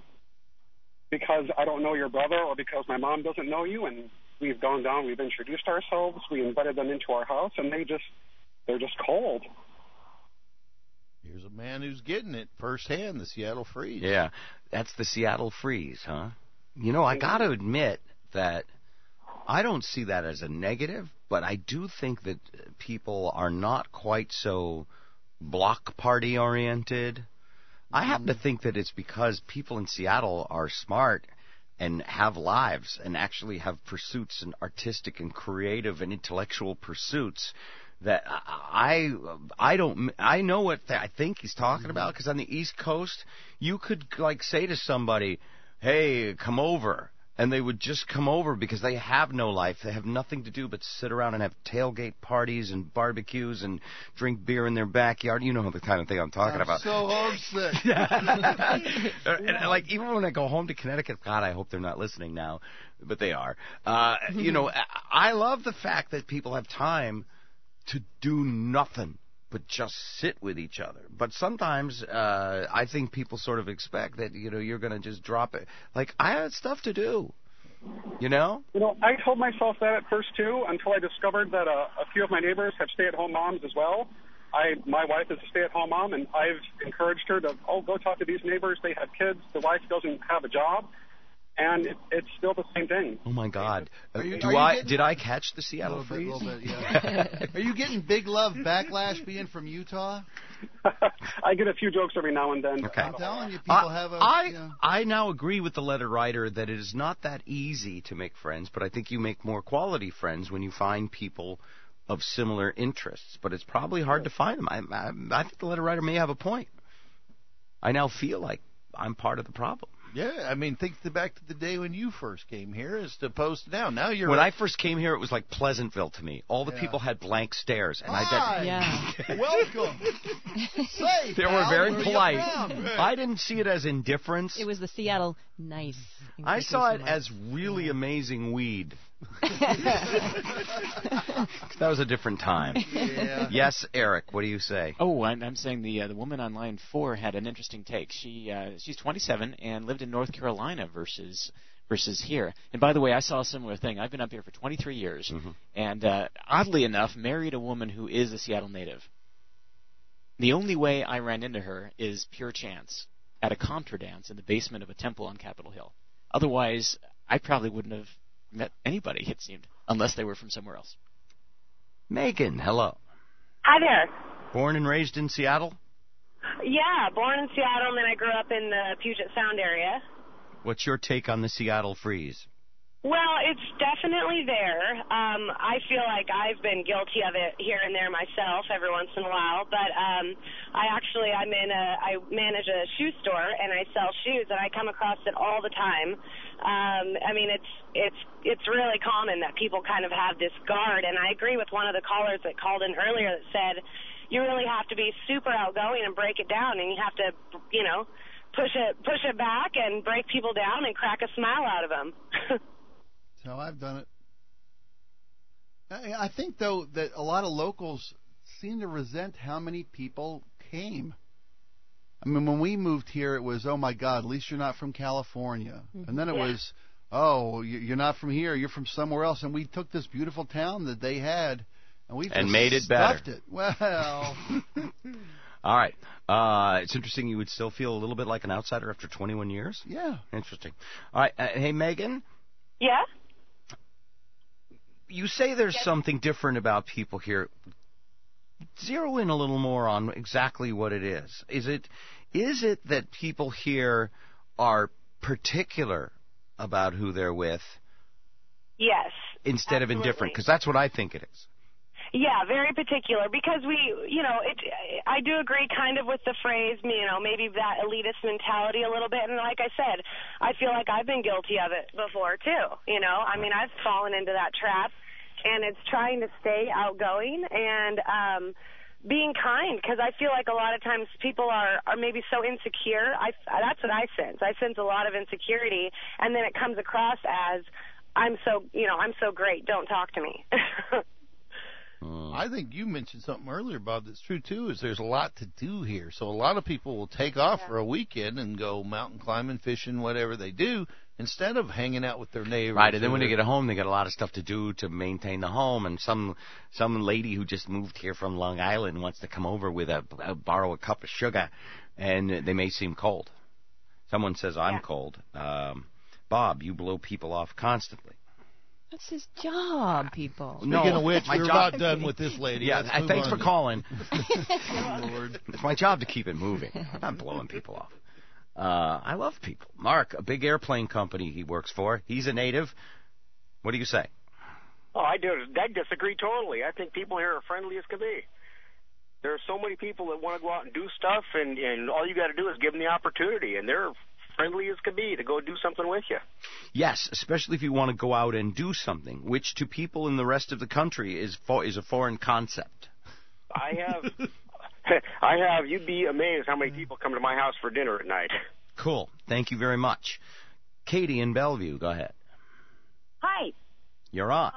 I don't know your brother or because my mom doesn't know you. And we've gone down, we've introduced ourselves, we invited them into our house, and they're just cold. Here's a man who's getting it firsthand, the Seattle Freeze. Yeah, that's the Seattle Freeze, huh? You know, I got to admit that I don't see that as a negative, but I do think that people are not quite so block party oriented. I happen to think that it's because people in Seattle are smart and have lives and actually have pursuits and artistic and creative and intellectual pursuits that I know what I think he's talking about, because on the East Coast you could like say to somebody, hey, come over. And they would just come over because they have no life. They have nothing to do but sit around and have tailgate parties and barbecues and drink beer in their backyard. You know the kind of thing I'm talking about. So homesick. And like even when I go home to Connecticut, God, I hope they're not listening now, but they are. You know, I love the fact that people have time to do nothing but just sit with each other. But sometimes I think people sort of expect that, you're going to just drop it. Like, I had stuff to do, I told myself that at first, too, until I discovered that a few of my neighbors have stay-at-home moms as well. My wife is a stay-at-home mom, and I've encouraged her to, go talk to these neighbors. They have kids. The wife doesn't have a job. And it's still the same thing. Oh, my God. Did I catch the Seattle freeze? A little bit, yeah. Are you getting big love backlash being from Utah? I get a few jokes every now and then. Okay. I'm telling you, people have I now agree with the letter writer that it is not that easy to make friends, but I think you make more quality friends when you find people of similar interests. But it's probably hard to find them. I think the letter writer may have a point. I now feel like I'm part of the problem. Yeah, I mean, think back to the day when you first came here as opposed to now. Now you're... When I first came here, it was like Pleasantville to me. All the people had blank stares. And Welcome. Say, they were very polite. I didn't see it as indifference. It was the Seattle nice. I saw it as really amazing weed. That was a different time. Yeah. Yes, Eric, what do you say? Oh, I'm saying the woman on line 4 had an interesting take. She's 27 and lived in North Carolina versus here. And by the way, I saw a similar thing. I've been up here for 23 years, and oddly enough, married a woman who is a Seattle native. The only way I ran into her is pure chance at a contra dance in the basement of a temple on Capitol Hill. Otherwise, I probably wouldn't have met anybody, it seemed, unless they were from somewhere else. Megan, hello. Hi there. Born and raised in Seattle? Yeah, born in Seattle, and then I grew up in the Puget Sound area. What's your take on the Seattle freeze? Well, it's definitely there. I feel like I've been guilty of it here and there myself every once in a while, but I manage a shoe store and I sell shoes, and I come across it all the time. I mean, it's really common that people kind of have this guard, and I agree with one of the callers that called in earlier that said you really have to be super outgoing and break it down, and you have to, push it back and break people down and crack a smile out of them. That's how I've done it. I think, though, that a lot of locals seem to resent how many people came. I mean, when we moved here, it was, oh, my God, at least you're not from California. And then it was, oh, you're not from here, you're from somewhere else. And we took this beautiful town that they had, and we just made it better. It. Well... All right. It's interesting you would still feel a little bit like an outsider after 21 years? Yeah. Interesting. All right. Hey, Megan? Yeah? You say there's something different about people here. Zero in a little more on exactly what it is. Is it that people here are particular about who they're with? Yes. Instead of indifferent? Because that's what I think it is. Yeah, very particular, because I do agree kind of with the phrase, maybe that elitist mentality a little bit, and like I said, I feel like I've been guilty of it before, too, I mean, I've fallen into that trap, and it's trying to stay outgoing and being kind, because I feel like a lot of times people are maybe so insecure. That's what I sense. I sense a lot of insecurity, and then it comes across as, I'm so great, don't talk to me. I think you mentioned something earlier, Bob, that's true, too, is there's a lot to do here. So a lot of people will take off for a weekend and go mountain climbing, fishing, whatever they do, instead of hanging out with their neighbors. Right, and then when they get home, they got a lot of stuff to do to maintain the home, and some lady who just moved here from Long Island wants to come over with borrow a cup of sugar, and they may seem cold. Someone says, I'm cold. Bob, you blow people off constantly. That's his job, people. Speaking of which, we're about done with this lady. Yeah, thanks for calling. It's my job to keep it moving. I'm not blowing people off. I love people. Mark, a big airplane company he works for. He's a native. What do you say? Oh, I disagree totally. I think people here are friendly as can be. There are so many people that want to go out and do stuff, and all you got to do is give them the opportunity, and they're friendly as can be to go do something with you. Yes, especially if you want to go out and do something, which to people in the rest of the country is a foreign concept. I have. You'd be amazed how many people come to my house for dinner at night. Cool. Thank you very much. Katie in Bellevue, go ahead. Hi. You're on.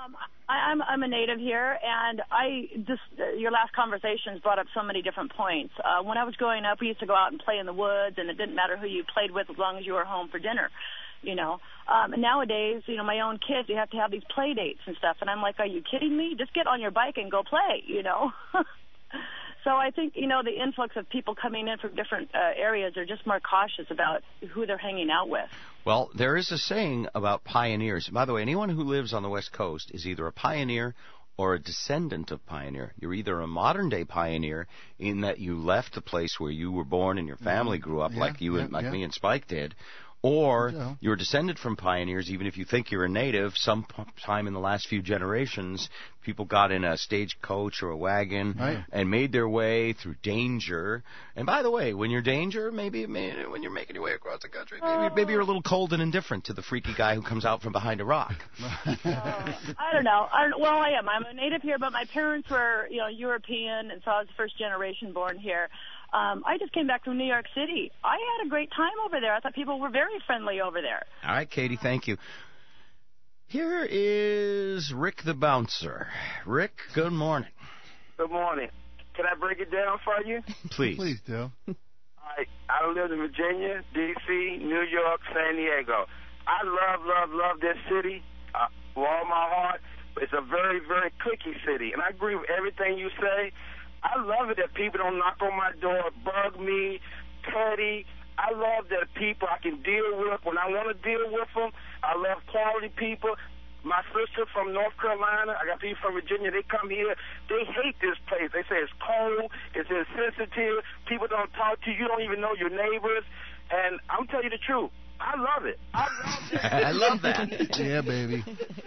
I'm a native here, and your last conversations brought up so many different points. When I was growing up, we used to go out and play in the woods, and it didn't matter who you played with as long as you were home for dinner. And nowadays, my own kids, you have to have these play dates and stuff, and I'm like, are you kidding me? Just get on your bike and go play, So I think, the influx of people coming in from different areas are just more cautious about who they're hanging out with. Well, there is a saying about pioneers. By the way, anyone who lives on the West Coast is either a pioneer or a descendant of pioneer. You're either a modern-day pioneer in that you left the place where you were born and your family grew up, like me and Spike did, or you're descended from pioneers, even if you think you're a native. Sometime in the last few generations, people got in a stagecoach or a wagon and made their way through danger. And by the way, when you're danger, maybe when you're making your way across the country, maybe you're a little cold and indifferent to the freaky guy who comes out from behind a rock. I don't know. I am. I'm a native here, but my parents were, European, and so I was the first generation born here. I just came back from New York City. I had a great time over there. I thought people were very friendly over there. All right, Katie, thank you. Here is Rick the Bouncer. Rick, good morning. Good morning. Can I break it down for you? Please. Please do. All right. I lived in Virginia, D.C., New York, San Diego. I love this city with all my heart. It's a very, very cliquey city, and I agree with everything you say. I love it that people don't knock on my door, bug me, petty. I love that people I can deal with when I want to deal with them. I love quality people. My sister from North Carolina, I got people from Virginia, they come here. They hate this place. They say it's cold, it's insensitive, people don't talk to you, you don't even know your neighbors. And I'm telling you the truth, I love it. I love it. I love that. Yeah, baby.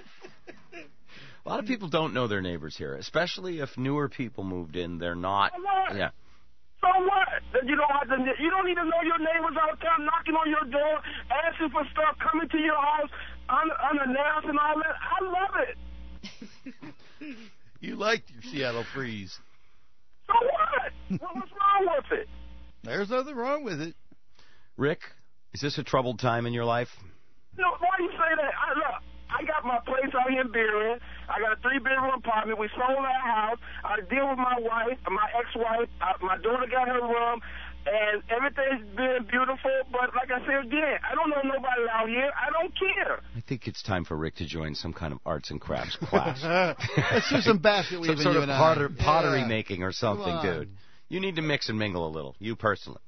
A lot of people don't know their neighbors here, especially if newer people moved in. They're not. Yeah. So what? You don't even know your neighbors all the time, knocking on your door, asking for stuff, coming to your house unannounced and all that. I love it. You liked your Seattle freeze. So what? What's wrong with it? There's nothing wrong with it. Rick, is this a troubled time in your life? No, why do you say that? I got my place out here in Berrien. I got a 3-bedroom apartment. We sold our house. I deal with my wife, my ex-wife. My daughter got her room, and everything's been beautiful. But like I said again, I don't know nobody out here. I don't care. I think it's time for Rick to join some kind of arts and crafts class. Let's do some basket weaving. Some sort of pottery Yeah. making or something, dude. You need to mix and mingle a little. You personally.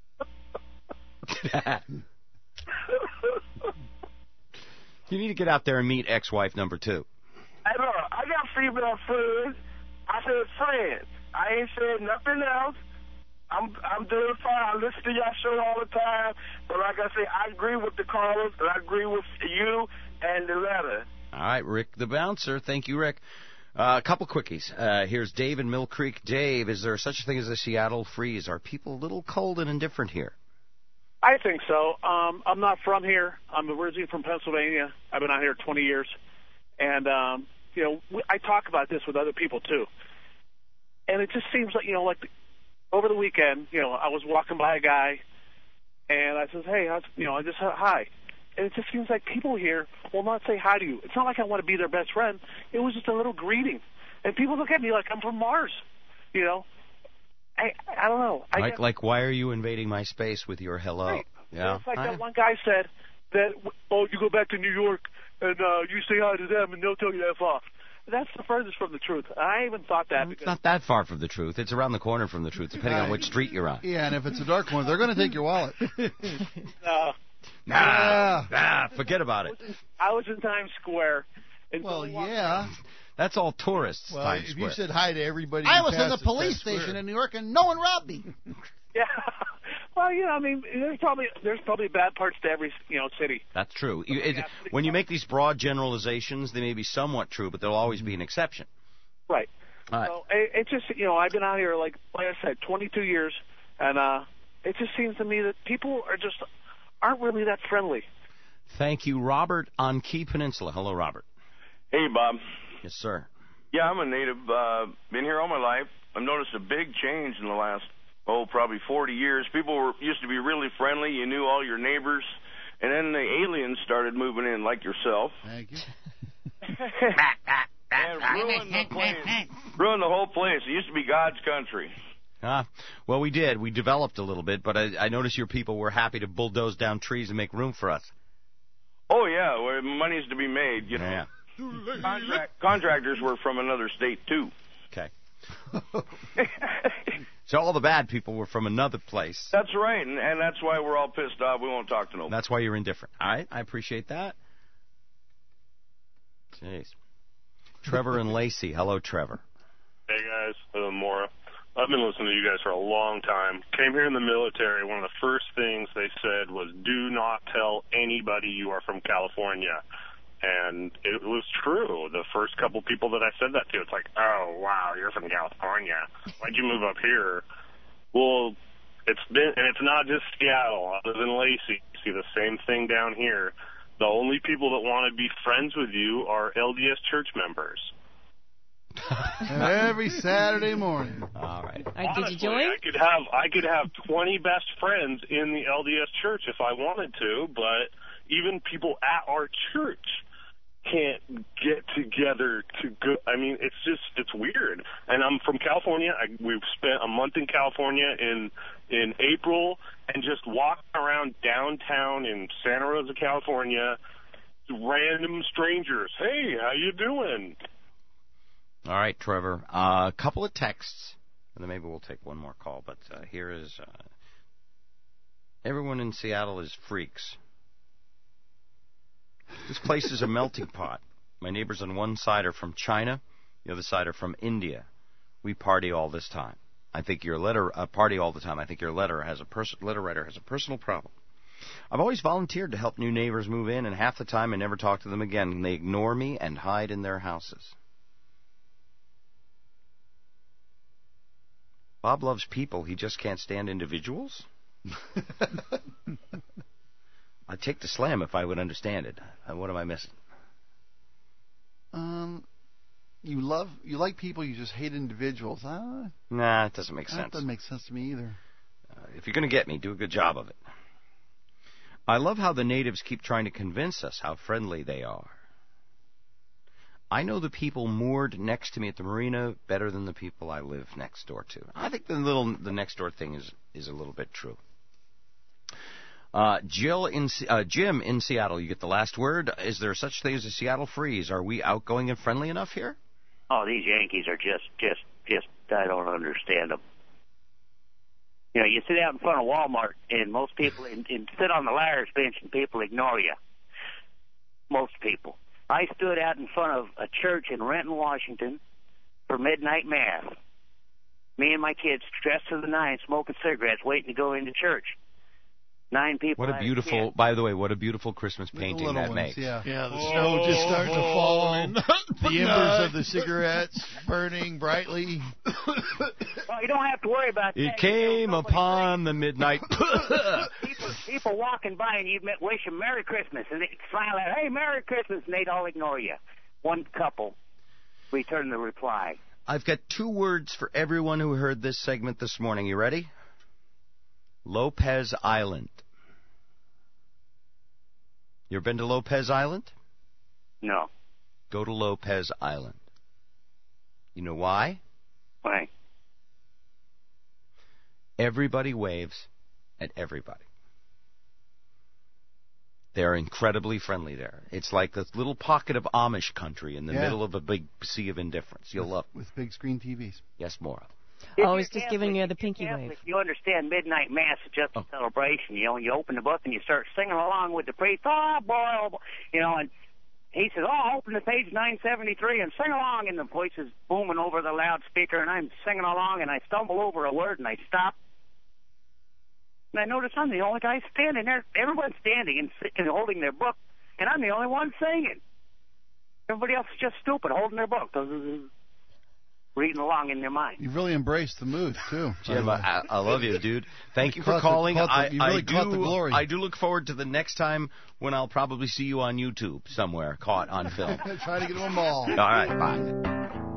You need to get out there and meet ex-wife number 2. Hey, look, I got female friends. I said friends. I ain't said nothing else. I'm doing fine. I listen to y'all show all the time. But like I say, I agree with the callers, and I agree with you and the letter. All right, Rick the Bouncer. Thank you, Rick. A couple quickies. Here's Dave in Mill Creek. Dave, is there such a thing as a Seattle freeze? Are people a little cold and indifferent here? I think so. I'm not from here. I'm originally from Pennsylvania. I've been out here 20 years. And, I talk about this with other people, too. And it just seems like, over the weekend, I was walking by a guy, and I says, hey, I just said hi. And it just seems like people here will not say hi to you. It's not like I want to be their best friend. It was just a little greeting. And people look at me like I'm from Mars, I don't know. Like, why are you invading my space with your hello? Right. Yeah. It's like that one guy said that, you go back to New York and you say hi to them and they'll tell you to F off. That's the furthest from the truth. I even thought that. It's not that far from the truth. It's around the corner from the truth, depending on which street you're on. Yeah, and if it's a dark one, they're going to take your wallet. Forget about it. I was in Times Square. And that's all tourists. Well, Times if Square. you said hi to everybody, I was in the passed at police Times Square. station in New York, and no one robbed me. Yeah. Well, there's probably bad parts to every city. That's true. When you make these broad generalizations, they may be somewhat true, but there'll always be an exception. Right. All right. So it just I've been out here like I said 22 years, and it just seems to me that people aren't really that friendly. Thank you, Robert on Key Peninsula. Hello, Robert. Hey, Bob. Yes, sir. Yeah, I'm a native. Been here all my life. I've noticed a big change in the last, probably 40 years. People used to be really friendly. You knew all your neighbors. And then the aliens started moving in, like yourself. Thank you. and ruined the place. Ruined the whole place. It used to be God's country. Well, we did. We developed a little bit, but I noticed your people were happy to bulldoze down trees and make room for us. Oh, yeah, where money's to be made, you know. Yeah. Contractors were from another state, too. Okay. So all the bad people were from another place. That's right, and that's why we're all pissed off. We won't talk to nobody. That's why you're indifferent. All right, I appreciate that. Jeez. Trevor and Lacey. Hello, Trevor. Hey, guys. Maura. I've been listening to you guys for a long time. Came here in the military. One of the first things they said was, do not tell anybody you are from California. And it was true. The first couple people that I said that to, it's like, oh, wow, you're from California. Why'd you move up here? Well, it's not just Seattle. Other than Lacey, you see the same thing down here. The only people that want to be friends with you are LDS church members. Every Saturday morning. All right. Honestly, did you join? I could have 20 best friends in the LDS church if I wanted to, but even people at our church can't get together to go. I mean, it's weird. And I'm from California. We've spent a month in California in April, and just walking around downtown in Santa Rosa, California, random strangers. Hey, how you doing? All right, Trevor. A couple of texts, and then maybe we'll take one more call. But here is everyone in Seattle is freaks. This place is a melting pot. My neighbors on one side are from China, the other side are from India. We party all this time. I think your party all the time. I think your letter writer has a personal problem. I've always volunteered to help new neighbors move in, and half the time I never talk to them again. They ignore me and hide in their houses. Bob loves people. He just can't stand individuals? I'd take the slam if I would understand it. What am I missing? You like people, you just hate individuals. Nah, it doesn't make sense. That doesn't make sense to me either. If you're going to get me, do a good job of it. I love how the natives keep trying to convince us how friendly they are. I know the people moored next to me at the marina better than the people I live next door to. I think the next door thing is a little bit true. Jim in Seattle, you get the last word. Is there such thing as a Seattle freeze? Are we outgoing and friendly enough here? Oh, these Yankees are just I don't understand them. You know, you sit out in front of Walmart, and most people and sit on the liars bench, and people ignore you. Most people. I stood out in front of a church in Renton, Washington, for midnight mass. Me and my kids, dressed to the nines, smoking cigarettes, waiting to go into church. 9 people. What a beautiful, by the way, what a beautiful Christmas painting that makes. Yeah, the snow just starting to fall, and the embers of the cigarettes burning brightly. Well, you don't have to worry about that. It came upon the midnight. People walking by, and you wish them Merry Christmas, and they smile out, hey, Merry Christmas, and they'd all ignore you. One couple returned the reply. I've got 2 words for everyone who heard this segment this morning. You ready? Lopez Island. You ever been to Lopez Island? No. Go to Lopez Island. You know why? Why? Everybody waves at everybody. They're incredibly friendly there. It's like this little pocket of Amish country in the middle of a big sea of indifference. You'll love it. With big screen TVs. Yes, Maura. Always just giving you the pinky wave. You understand midnight mass is just a celebration. You know, you open the book and you start singing along with the priest. Oh, boy, you know, and he says, oh, open to page 973 and sing along. And the voice is booming over the loudspeaker, and I'm singing along, and I stumble over a word, and I stop. And I notice I'm the only guy standing there. Everyone's standing and holding their book, and I'm the only one singing. Everybody else is just stupid, holding their book, reading along in their mind. You've really embraced the mood, too. Jim, I love you, dude. Thank you for calling. Caught the glory. I do look forward to the next time when I'll probably see you on YouTube somewhere, caught on film. Try to get them all. All right, bye.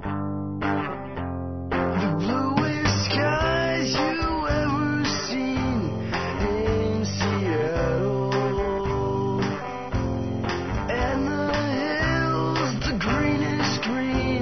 The bluest skies you ever seen in Seattle, and the hills the greenest green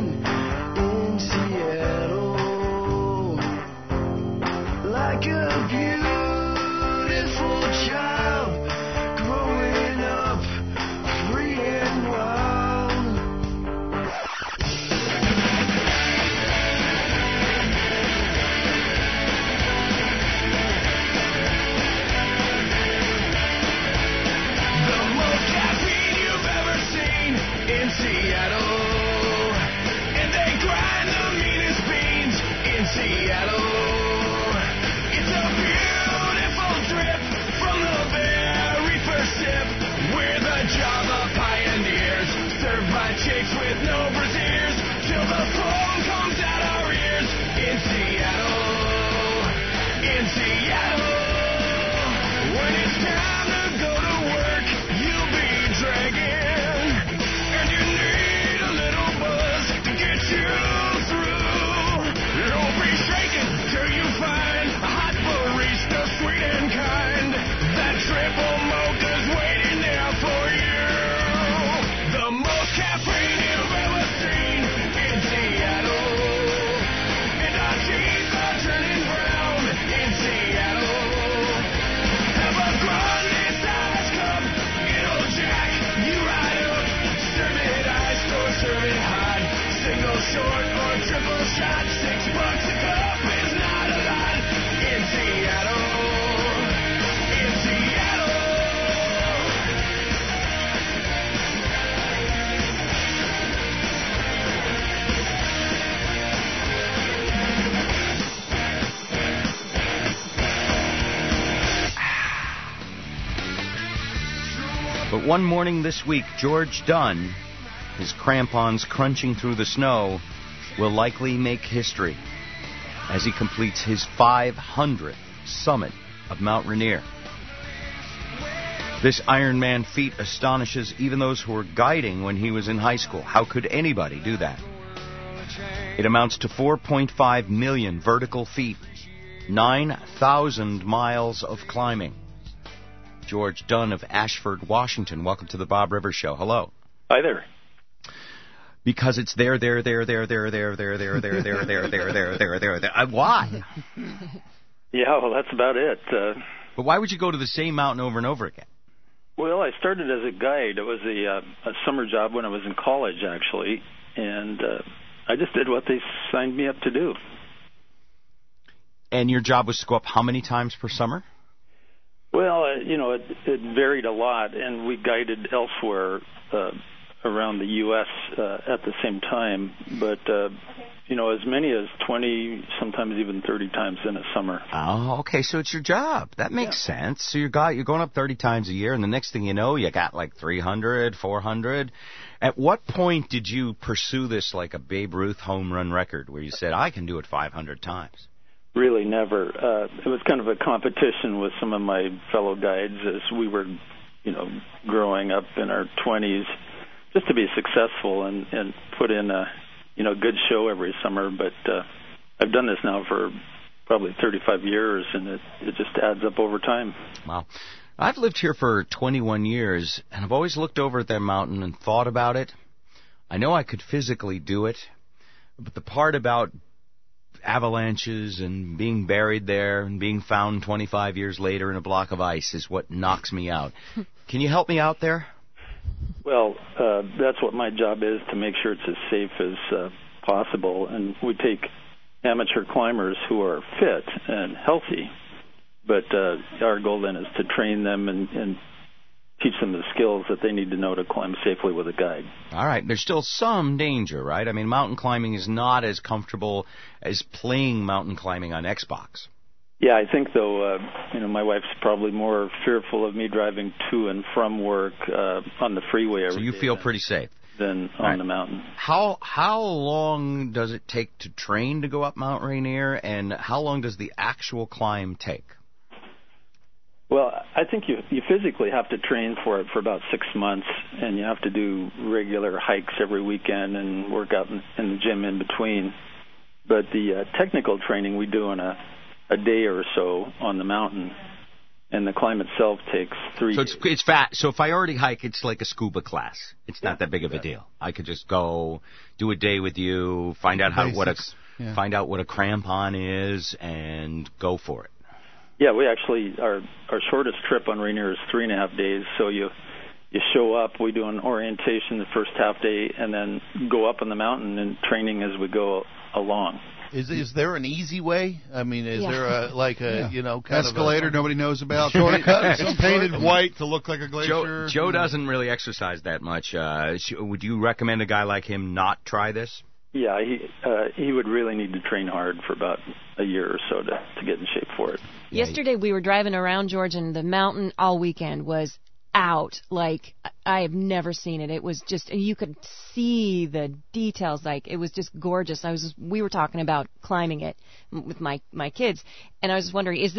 But one morning this week, George Dunn, his crampons crunching through the snow, will likely make history as he completes his 500th summit of Mount Rainier. This Ironman feat astonishes even those who were guiding when he was in high school. How could anybody do that? It amounts to 4.5 million vertical feet, 9,000 miles of climbing. George Dunn of Ashford, Washington. Welcome to the Bob Rivers Show. Hello. Hi there. Because it's there. Why? Yeah, well, that's about it. But why would you go to the same mountain over and over again? Well, I started as a guide. It was a summer job when I was in college, actually, and I just did what they signed me up to do. And your job was to go up how many times per summer? Well, it varied a lot, and we guided elsewhere around the U.S. At the same time, but as many as 20, sometimes even 30 times in a summer. Oh, okay, so it's your job. That makes sense. So you're going up 30 times a year, and the next thing you know, you got like 300, 400. At what point did you pursue this like a Babe Ruth home run record, where you said, I can do it 500 times? Really never. It was kind of a competition with some of my fellow guides as we were, growing up in our 20s, just to be successful and put in a, good show every summer. But I've done this now for probably 35 years, and it just adds up over time. Wow. I've lived here for 21 years, and I've always looked over at that mountain and thought about it. I know I could physically do it, but the part about avalanches and being buried there and being found 25 years later in a block of ice is what knocks me out. Can you help me out there? Well, that's what my job is, to make sure it's as safe as possible. And we take amateur climbers who are fit and healthy, but our goal then is to train them and teach them the skills that they need to know to climb safely with a guide. All right. There's still some danger, right? I mean, mountain climbing is not as comfortable as playing mountain climbing on Xbox. Yeah, I think, though, my wife's probably more fearful of me driving to and from work on the freeway every day. So you feel pretty safe? Than on the mountain. How long does it take to train to go up Mount Rainier, and how long does the actual climb take? Well, I think you physically have to train for it for about 6 months, and you have to do regular hikes every weekend and work out in the gym in between. But the technical training we do in a day or so on the mountain, and the climb itself takes 3 days. So it's fat. So if I already hike, it's like a scuba class. It's not that big of a deal. I could just go do a day with you, find out find out what a crampon is, and go for it. Yeah, we actually, our shortest trip on Rainier is 3.5 days. So you show up, we do an orientation the first half day, and then go up on the mountain and training as we go along. Is there an easy way? I mean, is there a kind escalator of nobody knows about? Shortcut, painted white to look like a glacier? Joe doesn't really exercise that much. Would you recommend a guy like him not try this? Yeah, he would really need to train hard for about a year or so to get in shape for it. Yesterday we were driving around, George, and the mountain all weekend was out like I have never seen it. It was just, you could see the details, like it was just gorgeous. We were talking about climbing it with my kids, and I was just wondering,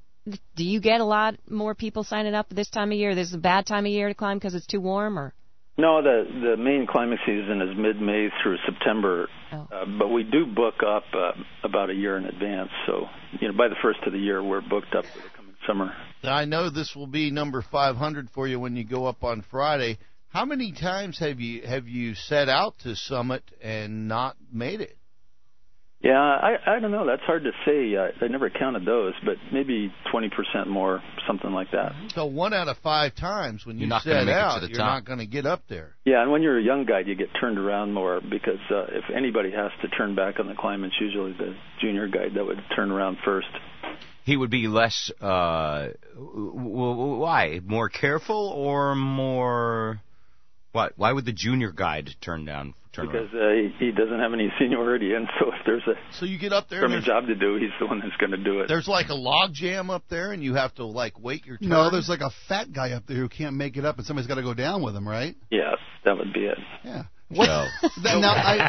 do you get a lot more people signing up this time of year? This is a bad time of year to climb because it's too warm, or? No, the main climbing season is mid-May through September, but we do book up about a year in advance. So, by the first of the year, we're booked up for the coming summer. Now, I know this will be number 500 for you when you go up on Friday. How many times have you set out to summit and not made it? Yeah, I don't know. That's hard to say. I never counted those, but maybe 20% more, something like that. So 1 out of 5 times when you set out, you're not going to get up there. Yeah, and when you're a young guide, you get turned around more because if anybody has to turn back on the climb, it's usually the junior guide that would turn around first. He would be less, why? More careful or more What? Why would the junior guide turn around? Because he doesn't have any seniority, and so if there's so you get up there from a job to do, he's the one that's going to do it. There's like a log jam up there, and you have to like wait your turn. No, there's like a fat guy up there who can't make it up, and somebody's got to go down with him, right? Yes, that would be it. Yeah. What? Now,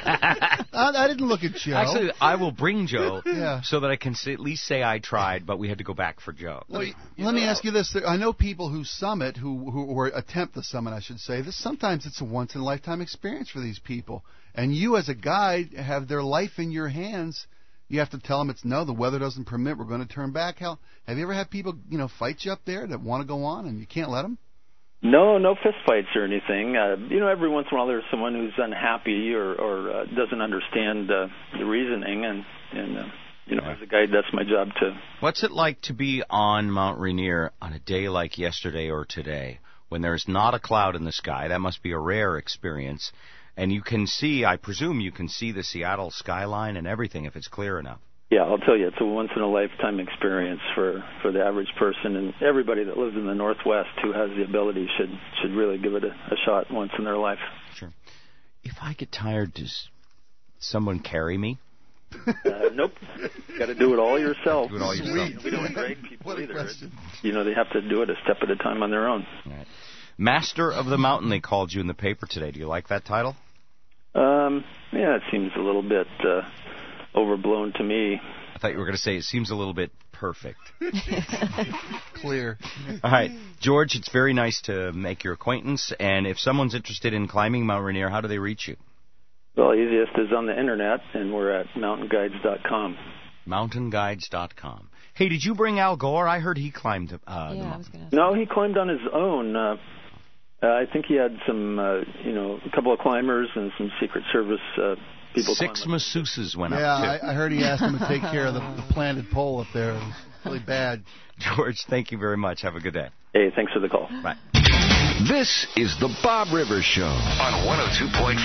I didn't look at Joe. Actually, I will bring Joe Yeah. so that I can at least say I tried, but we had to go back for Joe. Let me ask you this. I know people who summit, or attempt the summit, I should say. Sometimes it's a once-in-a-lifetime experience for these people. And you, as a guide, have their life in your hands. You have to tell them the weather doesn't permit, we're going to turn back. Have you ever had people, fight you up there that want to go on and you can't let them? No fist fights or anything. Every once in a while there's someone who's unhappy or doesn't understand the reasoning, and as a guide, that's my job to. What's it like to be on Mount Rainier on a day like yesterday or today, when there's not a cloud in the sky? That must be a rare experience. And you can see, I presume you can see the Seattle skyline and everything if it's clear enough. Yeah, I'll tell you, it's a once-in-a-lifetime experience for the average person, and everybody that lives in the Northwest who has the ability should really give it a shot once in their life. Sure. If I get tired, does someone carry me? Nope. Got to do it all yourself. Do it all yourself. We don't drag people either. They have to do it a step at a time on their own. All right. Master of the Mountain, they called you in the paper today. Do you like that title? Yeah, it seems a little bit overblown to me. I thought you were going to say it seems a little bit perfect. Clear. All right. George, it's very nice to make your acquaintance. And if someone's interested in climbing Mount Rainier, how do they reach you? Well, easiest is on the Internet, and we're at mountainguides.com. Mountainguides.com. Hey, did you bring Al Gore? I heard he climbed the mountain. No, he climbed on his own. I think he had some, a couple of climbers and some Secret Service people. 6 masseuses went up, Yeah, too. I heard he asked him to take care of the planted pole up there. It was really bad. George, thank you very much. Have a good day. Hey, thanks for the call. Bye. This is the Bob Rivers Show on 102.5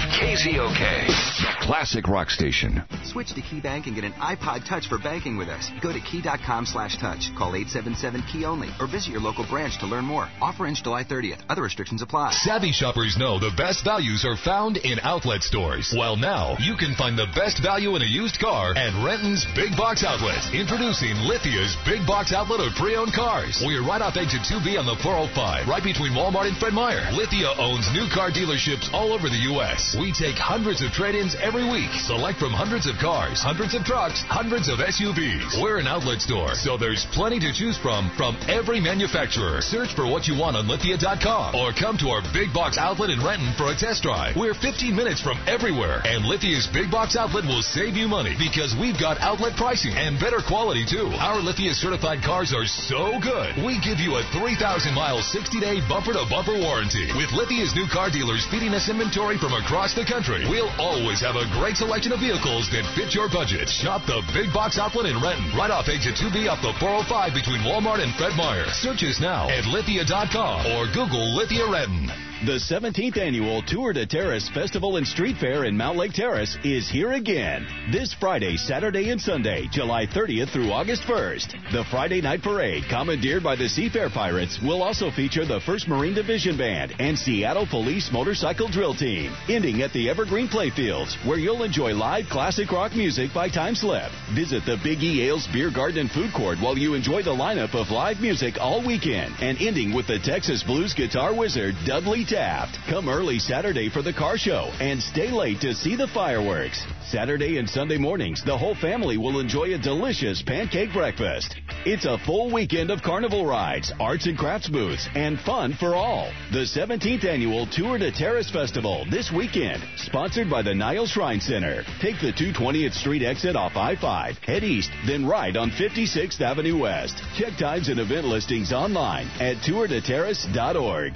KZOK, the classic rock station. Switch to KeyBank and get an iPod Touch for banking with us. Go to key.com/touch. Call 877-KEY only or visit your local branch to learn more. Offer ends July 30th. Other restrictions apply. Savvy shoppers know the best values are found in outlet stores. Well, now you can find the best value in a used car at Renton's Big Box Outlet. Introducing Lithia's Big Box Outlet of pre-owned cars. We're right off exit 2B on the 405, right between Walmart and Fred Meyer. Lithia owns new car dealerships all over the U.S. We take hundreds of trade-ins every week. Select from hundreds of cars, hundreds of trucks, hundreds of SUVs. We're an outlet store, so there's plenty to choose from every manufacturer. Search for what you want on Lithia.com or come to our Big Box Outlet in Renton for a test drive. We're 15 minutes from everywhere, and Lithia's Big Box Outlet will save you money because we've got outlet pricing and better quality, too. Our Lithia certified cars are so good. We give you a 3,000-mile, 60-day bumper-to-bumper warranty. With Lithia's new car dealers feeding us inventory from across the country, we'll always have a great selection of vehicles that fit your budget. Shop the Big Box Outlet in Renton, right off exit 2B off the 405 between Walmart and Fred Meyer. Search us now at Lithia.com or Google Lithia Renton. The 17th Annual Tour de Terrace Festival and Street Fair in Mount Lake Terrace is here again. This Friday, Saturday, and Sunday, July 30th through August 1st. The Friday night parade, commandeered by the Seafair Pirates, will also feature the 1st Marine Division Band and Seattle Police Motorcycle Drill Team, ending at the Evergreen Playfields, where you'll enjoy live classic rock music by Time Slip. Visit the Big E Ales Beer Garden and Food Court while you enjoy the lineup of live music all weekend, and ending with the Texas Blues guitar wizard, Dudley Taft. Come early Saturday for the car show and stay late to see the fireworks. Saturday and Sunday mornings, the whole family will enjoy a delicious pancake breakfast. It's a full weekend of carnival rides, arts and crafts booths, and fun for all. The 17th Annual Tour de Terrace Festival this weekend, sponsored by the Nile Shrine Center. Take the 220th Street exit off I-5, head east, then ride on 56th Avenue West. Check times and event listings online at tourdeterrace.org.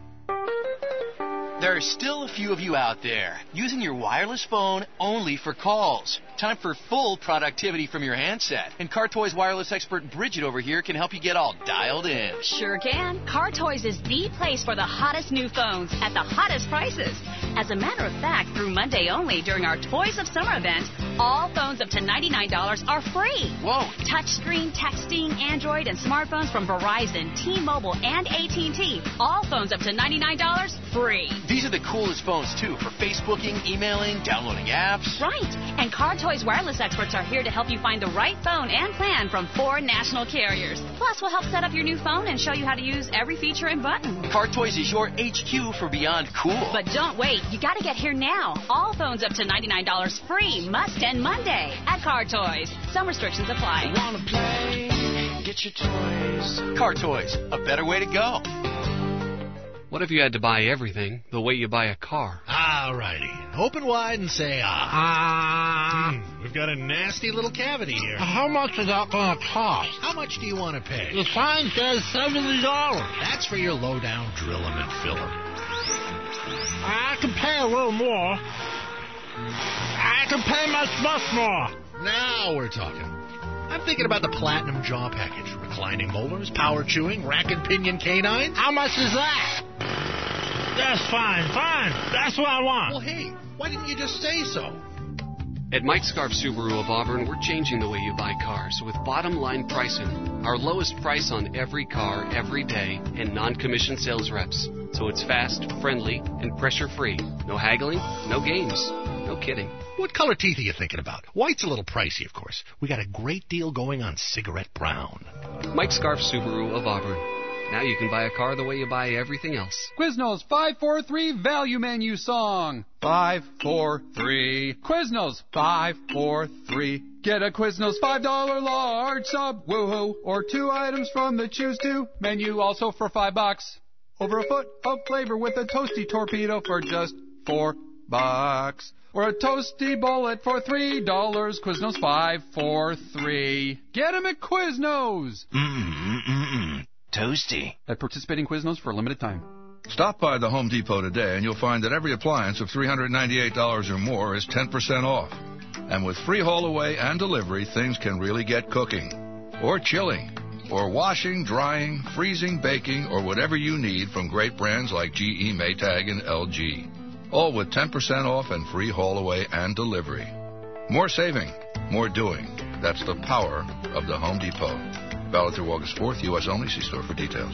There are still a few of you out there using your wireless phone only for calls. Time for full productivity from your handset. And Car Toys wireless expert Bridget over here can help you get all dialed in. Sure can. Car Toys is the place for the hottest new phones at the hottest prices. As a matter of fact, through Monday only during our Toys of Summer event, all phones up to $99 are free. Whoa. Touchscreen, texting, Android, and smartphones from Verizon, T-Mobile, and AT&T. All phones up to $99 free. These are the coolest phones, too, for Facebooking, emailing, downloading apps. Right. And Car Toys wireless experts are here to help you find the right phone and plan from 4 national carriers. Plus, we'll help set up your new phone and show you how to use every feature and button. Car Toys is your HQ for beyond cool. But don't wait. You got to get here now. All phones up to $99 free must end Monday at Car Toys. Some restrictions apply. Wanna play? Get your toys. Car Toys, a better way to go. What if you had to buy everything the way you buy a car? All righty. Open wide and say ah. We've got a nasty little cavity here. How much is that going to cost? How much do you want to pay? The sign says $70. That's for your low-down drilling and filling. I can pay a little more. I can pay much more. Now we're talking. I'm thinking about the Platinum Jaw Package. Reclining molars, power chewing, rack and pinion canines. How much is that? That's fine. That's what I want. Well, hey, why didn't you just say so? At Mike Scarf Subaru of Auburn, we're changing the way you buy cars with bottom-line pricing. Our lowest price on every car, every day, and non-commissioned sales reps. So it's fast, friendly, and pressure-free. No haggling, no games, no kidding. What color teeth are you thinking about? White's a little pricey, of course. We got a great deal going on cigarette brown. Mike Scarf Subaru of Auburn. Now you can buy a car the way you buy everything else. Quiznos 543 Value Menu Song. 543. Quiznos 543. Get a Quiznos $5 large sub, woohoo, or 2 items from the Choose To menu, also for $5. Over a foot of flavor with a toasty torpedo for just $4. Or a toasty bullet for $3. Quiznos 543. Get 'em at Quiznos. Toasty. At participating Quiznos for a limited time. Stop by the Home Depot today and you'll find that every appliance of $398 or more is 10% off. And with free haul away and delivery, things can really get cooking. Or chilling. Or washing, drying, freezing, baking, or whatever you need from great brands like GE, Maytag, and LG. All with 10% off and free haul away and delivery. More saving, more doing. That's the power of the Home Depot. Valid through August 4th, U.S. only. See store for details.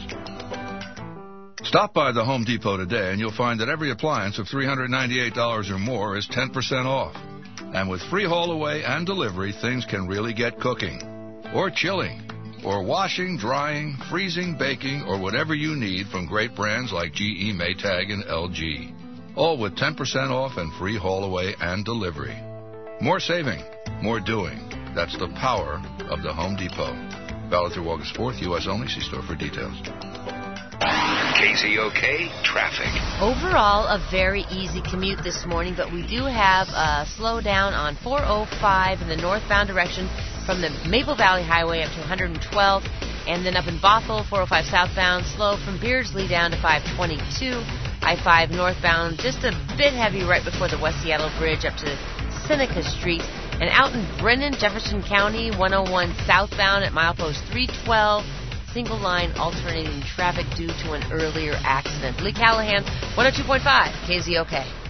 Stop by the Home Depot today and you'll find that every appliance of $398 or more is 10% off. And with free haul away and delivery, things can really get cooking. Or chilling. Or washing, drying, freezing, baking, or whatever you need from great brands like GE, Maytag, and LG. All with 10% off and free haul away and delivery. More saving, more doing. That's the power of the Home Depot. Valid through August 4th, U.S. only. See store for details. KZOK Traffic. Overall, a very easy commute this morning, but we do have a slowdown on 405 in the northbound direction from the Maple Valley Highway up to 112, and then up in Bothell, 405 southbound, slow from Beardsley down to 522. I-5 northbound, just a bit heavy right before the West Seattle Bridge up to Seneca Street. And out in Brennan, Jefferson County, 101 southbound at milepost 312. Single line alternating traffic due to an earlier accident. Lee Callahan, 102.5 KZOK.